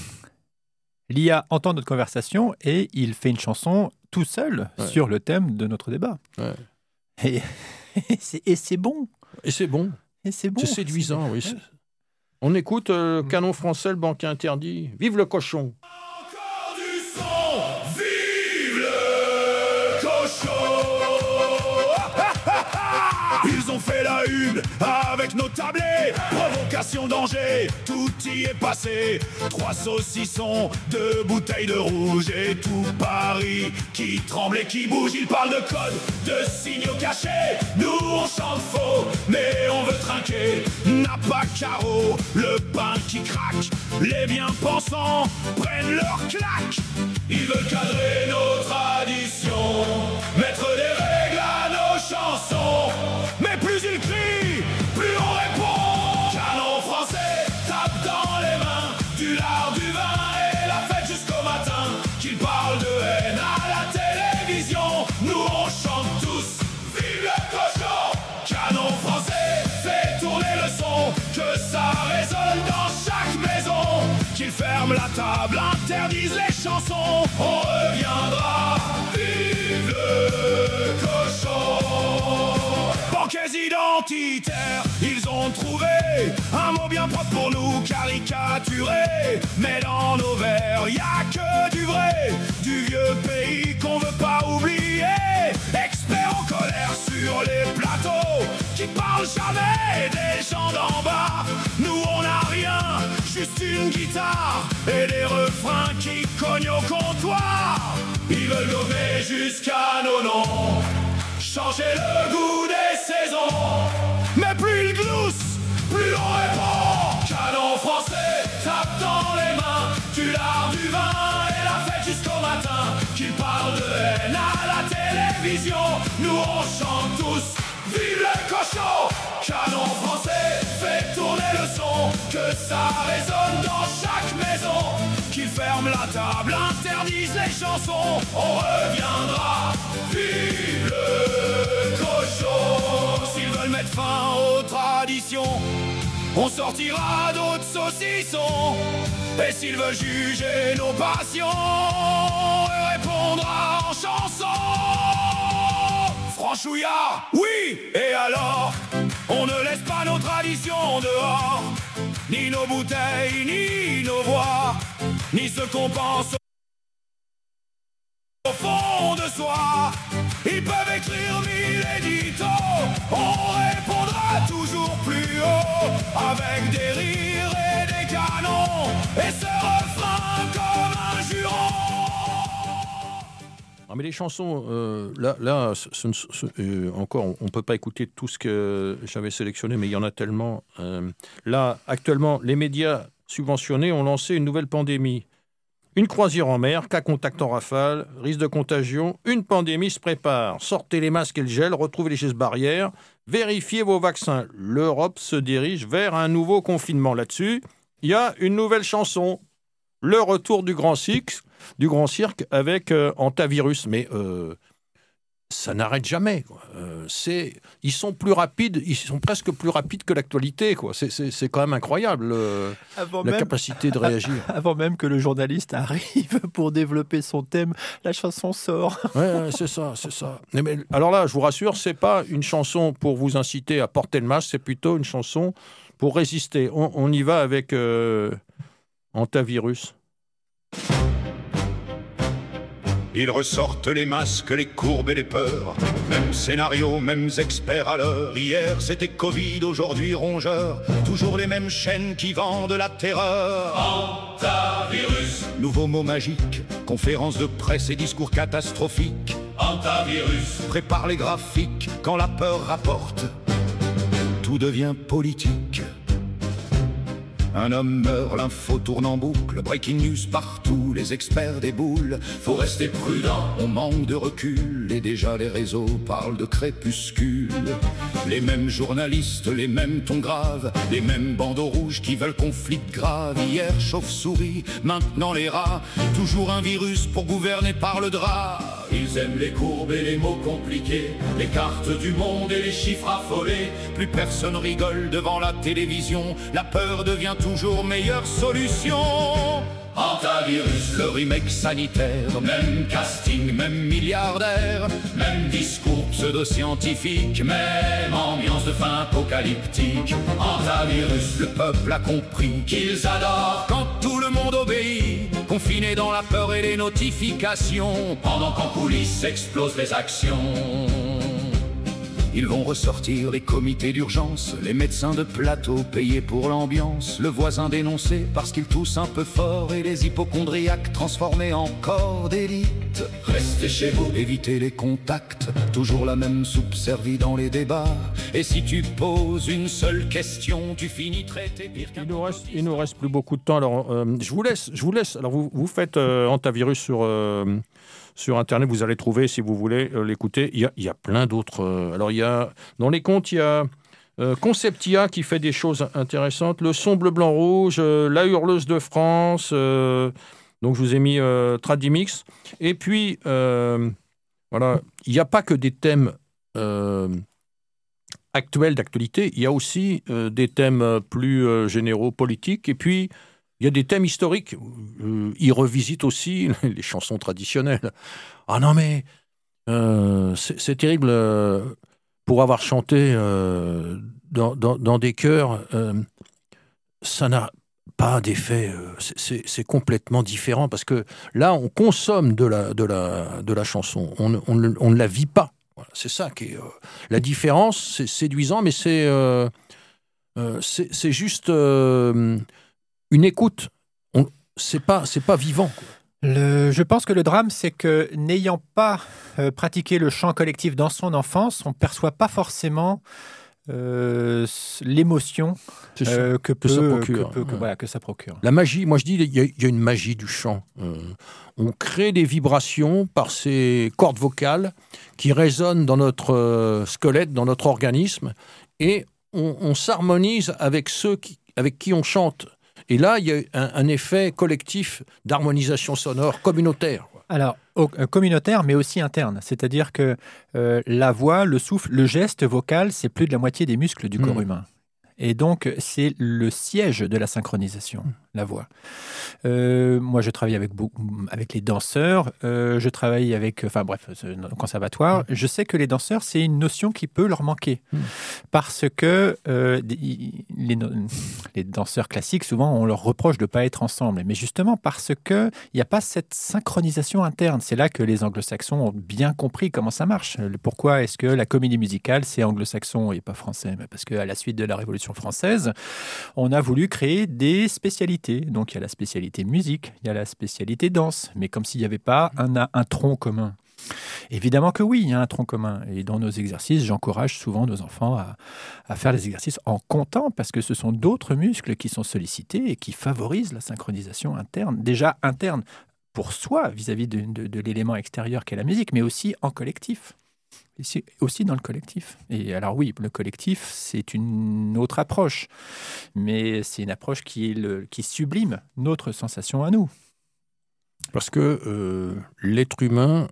l'I A entend notre conversation et il fait une chanson tout seul ouais. sur le thème de notre débat. Ouais. Et, et, c'est, et c'est bon. Et c'est bon. Et c'est bon. C'est séduisant, c'est... oui. C'est... On écoute euh, Canon français, le banquet interdit. Vive le cochon! Encore du son! Vive le cochon! Ils ont fait la pubs avec nos tablés. Provocation, danger, tout y est passé. Trois saucissons, deux bouteilles de rouge et tout Paris qui tremble et qui bouge. Il parle de code, de signaux cachés. Nous on chante faux, mais on veut trinquer. N'a pas carreau, le pain qui craque. Les bien-pensants prennent leur claque. Ils veulent cadrer nos traditions, mettre des règles à nos chansons. Mais plus ils crient, plus on répond. Canon français tape dans les mains, du lard, du vin et la fête jusqu'au matin. Qu'ils parlent de haine à la télévision, nous on chante tous, vive le cochon. Canon français fait tourner le son, que ça résonne dans chaque maison. Qu'ils ferment la table, interdisent les chansons, on reviendra, vive le cochon. Banquets identitaires, ils ont trouvé un mot bien propre pour nous caricaturer. Mais dans nos vers, y a que du vrai, du vieux pays qu'on veut pas oublier. Experts en colère sur les plateaux, qui parlent jamais des gens d'en bas. Nous on n'a rien, juste une guitare et des refrains qui cognent au comptoir. Ils veulent gommer jusqu'à nos noms, changer le goût des saisons. Mais plus ils gloussent, plus on répond. Canon français tape dans les mains, du lard, du vin et la fête jusqu'au matin. Qu'ils parlent de haine à la télévision, nous on chante tous, vive le cochon. Canon français fait tourner le son, que ça résonne dans chaque maison. Qu'ils ferment la table, interdisent les chansons, on reviendra, vive le cochon. S'ils veulent mettre fin aux traditions, on sortira d'autres saucissons. Et s'ils veulent juger nos passions, on répondra en chanson. Franchouillard, oui, et alors, on ne laisse pas nos traditions dehors, ni nos bouteilles, ni nos voix, ni ce qu'on pense au fond de soi. Ils peuvent écrire mille éditos, on répondra toujours plus haut, avec des rires et des canons, et ce refrain comme un juron. Ah, mais les chansons, euh, là, là ce, ce, ce, euh, encore, on ne peut pas écouter tout ce que j'avais sélectionné, mais il y en a tellement. Euh, là, actuellement, les médias subventionnés ont lancé une nouvelle pandémie. Une croisière en mer, cas contact en rafale, risque de contagion, une pandémie se prépare. Sortez les masques et le gel, retrouvez les gestes barrières, vérifiez vos vaccins. L'Europe se dirige vers un nouveau confinement. Là-dessus, il y a une nouvelle chanson, le retour du grand cirque, du grand cirque avec euh, Antivirus. Mais euh, ça n'arrête jamais, quoi. Euh, c'est, ils sont plus rapides, ils sont presque plus rapides que l'actualité, quoi. C'est, c'est, c'est quand même incroyable, euh, la même, capacité de réagir. Avant même que le journaliste arrive pour développer son thème, la chanson sort. Ouais, ouais, c'est ça, c'est ça. Mais, mais, alors là, je vous rassure, c'est pas une chanson pour vous inciter à porter le masque, c'est plutôt une chanson pour résister. On, on y va avec euh, Antivirus. Ils ressortent les masques, les courbes et les peurs. Même scénario, mêmes experts à l'heure. Hier c'était Covid, aujourd'hui rongeur. Toujours les mêmes chaînes qui vendent la terreur. Antivirus. Nouveau mot magique, conférences de presse et discours catastrophiques. Antivirus. Prépare les graphiques quand la peur rapporte. Tout devient politique. Un homme meurt, l'info tourne en boucle, breaking news partout, les experts déboulent. Faut rester prudent, on manque de recul, et déjà les réseaux parlent de crépuscule. Les mêmes journalistes, les mêmes tons graves, les mêmes bandeaux rouges qui veulent conflit grave. Hier chauve-souris, maintenant les rats, toujours un virus pour gouverner par le drap. Ils aiment les courbes et les mots compliqués, les cartes du monde et les chiffres affolés. Plus personne rigole devant la télévision, la peur devient toujours meilleure solution. Antivirus, le remake sanitaire, même casting, même milliardaire, même discours pseudo-scientifique, même ambiance de fin apocalyptique. Antivirus, le peuple a compris qu'ils adorent quand tout le monde obéit, confiné dans la peur et les notifications, pendant qu'en coulisses explosent les actions. Ils vont ressortir les comités d'urgence, les médecins de plateau payés pour l'ambiance, le voisin dénoncé parce qu'il tousse un peu fort et les hypochondriaques transformés en corps d'élite. Restez chez vous, évitez les contacts, toujours la même soupe servie dans les débats. Et si tu poses une seule question, tu finis traité pire qu'un... Il nous reste, il nous reste plus beaucoup de temps. Alors, euh, je vous laisse, je vous laisse. Alors, vous, vous faites euh, Antivirus sur... Euh, Sur Internet, vous allez trouver, si vous voulez euh, l'écouter. Il y a, il y a plein d'autres. Euh, alors, il y a, dans les comptes, il y a euh, Conceptia qui fait des choses intéressantes. Le son bleu, blanc, rouge. Euh, la hurleuse de France. Euh, donc, je vous ai mis euh, Tradimix. Et puis, euh, voilà, il n'y a pas que des thèmes euh, actuels, d'actualité. Il y a aussi euh, des thèmes plus euh, généraux, politiques. Et puis, il y a des thèmes historiques. Euh, ils revisitent aussi les chansons traditionnelles. Ah non, mais euh, c'est, c'est terrible. Euh, pour avoir chanté euh, dans, dans, dans des chœurs, euh, ça n'a pas d'effet. Euh, c'est, c'est, c'est complètement différent parce que là, on consomme de la, de la, de la chanson. On, on, on ne la vit pas. Voilà, c'est ça qui est... Euh, la différence, c'est séduisant, mais c'est, euh, euh, c'est, c'est juste... Euh, une écoute, on, c'est pas, c'est pas vivant, quoi. Le, je pense que le drame, c'est que n'ayant pas euh, pratiqué le chant collectif dans son enfance, on ne perçoit pas forcément euh, l'émotion euh, que, que, peut, ça procure, que, peut, que, ouais. voilà, que ça procure. La magie, moi je dis, il y, y a une magie du chant. Euh, on crée des vibrations par ces cordes vocales qui résonnent dans notre euh, squelette, dans notre organisme, et on, on s'harmonise avec ceux qui, avec qui on chante. Et là, il y a un, un effet collectif d'harmonisation sonore communautaire. Alors, au, euh, communautaire, mais aussi interne. C'est-à-dire que euh, la voix, le souffle, le geste vocal, c'est plus de la moitié des muscles du mmh. corps humain. Et donc, c'est le siège de la synchronisation, mmh. la voix. Euh, moi, je travaille avec, beaucoup, avec les danseurs. Euh, je travaille avec... Enfin, bref, au conservatoire. Mmh. Je sais que les danseurs, c'est une notion qui peut leur manquer. Mmh. Parce que euh, les, les danseurs classiques, souvent, on leur reproche de ne pas être ensemble. Mais justement, parce qu'il n'y a pas cette synchronisation interne. C'est là que les anglo-saxons ont bien compris comment ça marche. Pourquoi est-ce que la comédie musicale, c'est anglo-saxon et pas français ? Parce qu'à la suite de la Révolution française, on a voulu créer des spécialités. Donc, il y a la spécialité musique, il y a la spécialité danse, mais comme s'il n'y avait pas un, un tronc commun. Évidemment que oui, il y a un tronc commun. Et dans nos exercices, j'encourage souvent nos enfants à, à faire les exercices en comptant, parce que ce sont d'autres muscles qui sont sollicités et qui favorisent la synchronisation interne. Déjà interne pour soi, vis-à-vis de, de, de l'élément extérieur qu'est la musique, mais aussi en collectif. Et aussi dans le collectif. Et alors oui, le collectif, c'est une autre approche, mais c'est une approche qui, est le, qui sublime notre sensation à nous. Parce que euh, l'être humain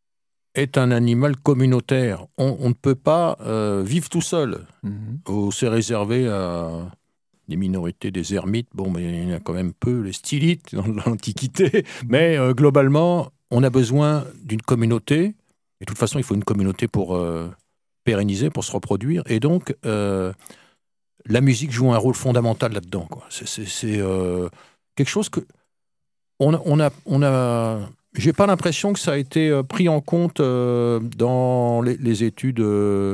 est un animal communautaire. On, on ne peut pas euh, vivre tout seul. Mm-hmm. Ou c'est réservé à des minorités, des ermites. Bon, mais il y en a quand même peu, les stylites dans l'Antiquité. Mais euh, globalement, on a besoin d'une communauté. Et de toute façon, il faut une communauté pour euh, pérenniser, pour se reproduire. Et donc, euh, la musique joue un rôle fondamental là-dedans, quoi. C'est, c'est, c'est euh, quelque chose que... On a, on a, on a, j'ai pas l'impression que ça a été pris en compte euh, dans les, les études euh,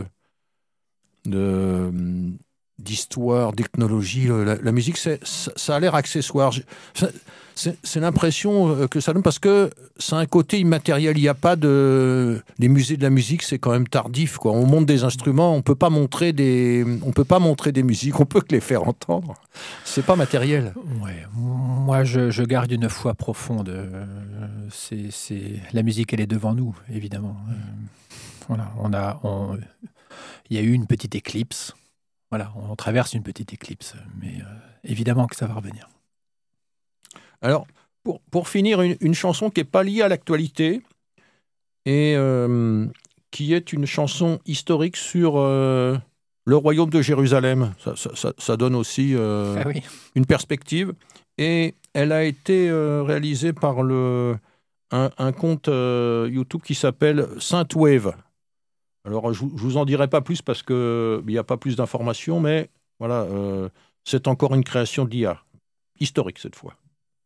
de, d'histoire, d'ethnologie. La, la musique, c'est, ça, ça a l'air accessoire. C'est, c'est, c'est l'impression que ça donne parce que c'est un côté immatériel. Il n'y a pas de... Les musées de la musique, c'est quand même tardif, quoi. On monte des instruments, on peut pas montrer des, on peut pas montrer des musiques, on peut que les faire entendre. C'est pas matériel. Ouais. Moi, je, je garde une foi profonde. C'est, c'est... La musique, elle est devant nous, évidemment. Euh, voilà, on a, on... il y a eu une petite éclipse. Voilà, on traverse une petite éclipse, mais euh, évidemment que ça va revenir. Alors, pour, pour finir, une, une chanson qui n'est pas liée à l'actualité et euh, qui est une chanson historique sur euh, le royaume de Jérusalem. Ça, ça, ça, ça donne aussi euh, ah oui. une perspective. Et elle a été euh, réalisée par le, un, un compte euh, YouTube qui s'appelle Sainte Wave. Alors, je ne vous en dirai pas plus parce qu'il n'y a pas plus d'informations, mais voilà, euh, c'est encore une création d'I A, historique cette fois.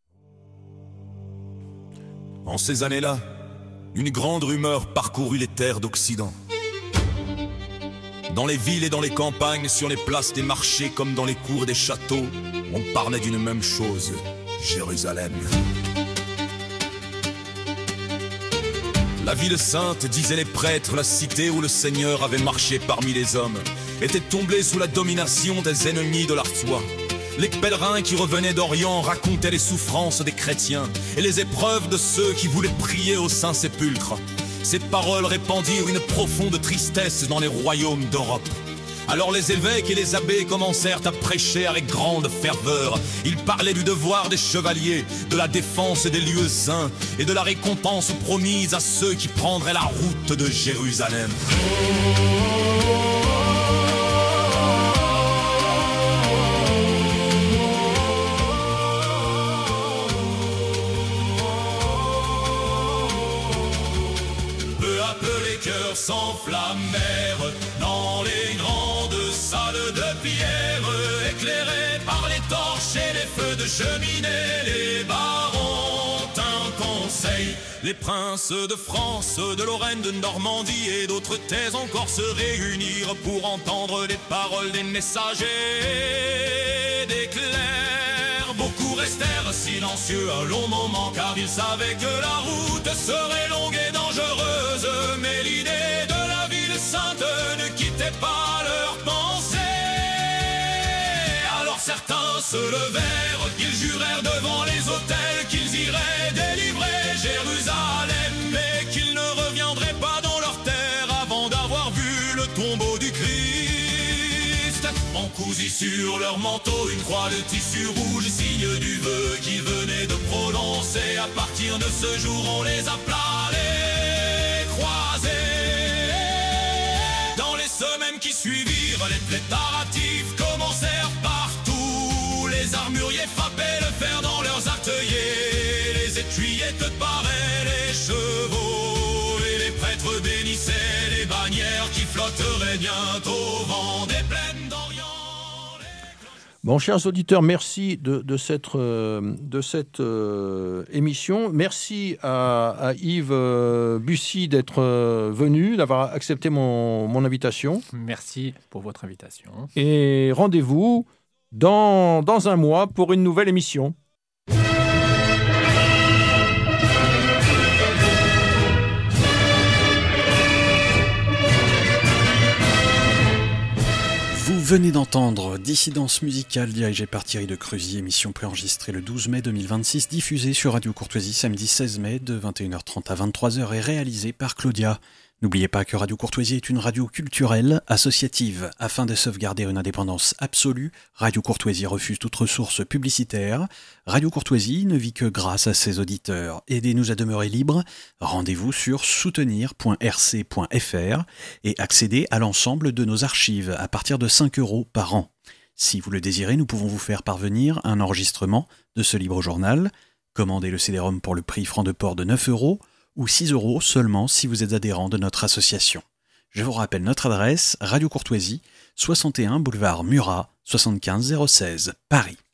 En ces années-là, une grande rumeur parcourut les terres d'Occident. Dans les villes et dans les campagnes, sur les places des marchés comme dans les cours des châteaux, on parlait d'une même chose, Jérusalem. La ville sainte, disaient les prêtres, la cité où le Seigneur avait marché parmi les hommes, était tombée sous la domination des ennemis de l'Artois. Les pèlerins qui revenaient d'Orient racontaient les souffrances des chrétiens et les épreuves de ceux qui voulaient prier au Saint-Sépulcre. Ces paroles répandirent une profonde tristesse dans les royaumes d'Europe. Alors les évêques et les abbés commencèrent à prêcher avec grande ferveur. Ils parlaient du devoir des chevaliers, de la défense des lieux saints et de la récompense promise à ceux qui prendraient la route de Jérusalem. S'enflammèrent dans les grandes salles de pierre, éclairées par les torches et les feux de cheminée. Les barons tinrent conseil, les princes de France, de Lorraine, de Normandie et d'autres thèses encore se réunirent pour entendre les paroles des messagers des clercs. Beaucoup restèrent silencieux un long moment, car ils savaient que la route serait longue et dangereuse, mais l'idée de la ville sainte ne quittait pas leur pensée. Alors certains se levèrent, ils jurèrent devant les autels qu'ils iraient délivrer Jérusalem, mais qu'ils ne reviendraient pas dans leur terre avant d'avoir vu le tombeau du Christ. On cousit sur leur manteau une croix de tissu rouge, signe du vœu qu'ils venaient de prononcer. À partir de ce jour, on les appela les croisés. Dans les semaines qui suivirent, les préparatifs commencèrent partout. Les armuriers frappaient le fer dans leurs ateliers, les écuyers préparaient les chevaux, et les prêtres bénissaient les bannières qui flotteraient bientôt au vent des plaines d'Orient. Bon, chers auditeurs, merci de, de cette, euh, de cette euh, émission. Merci à, à Yves euh, Bussy d'être euh, venu, d'avoir accepté mon, mon invitation. Merci pour votre invitation. Et rendez-vous dans, dans un mois pour une nouvelle émission. Vous venez d'entendre Dissidence musicale dirigée par Thierry de Cruzy, émission préenregistrée le douze mai deux mille vingt-six, diffusée sur Radio Courtoisie samedi seize mai de vingt et une heures trente à vingt-trois heures et réalisée par Claudia. N'oubliez pas que Radio Courtoisie est une radio culturelle, associative. Afin de sauvegarder une indépendance absolue, Radio Courtoisie refuse toute ressource publicitaire. Radio Courtoisie ne vit que grâce à ses auditeurs. Aidez-nous à demeurer libres. Rendez-vous sur soutenir point r c point f r et accédez à l'ensemble de nos archives à partir de cinq euros par an. Si vous le désirez, nous pouvons vous faire parvenir un enregistrement de ce libre journal. Commandez le C D-ROM pour le prix franc de port de neuf euros. Ou six euros seulement si vous êtes adhérent de notre association. Je vous rappelle notre adresse, Radio Courtoisie, soixante et un boulevard Murat, soixante-quinze zéro seize, Paris.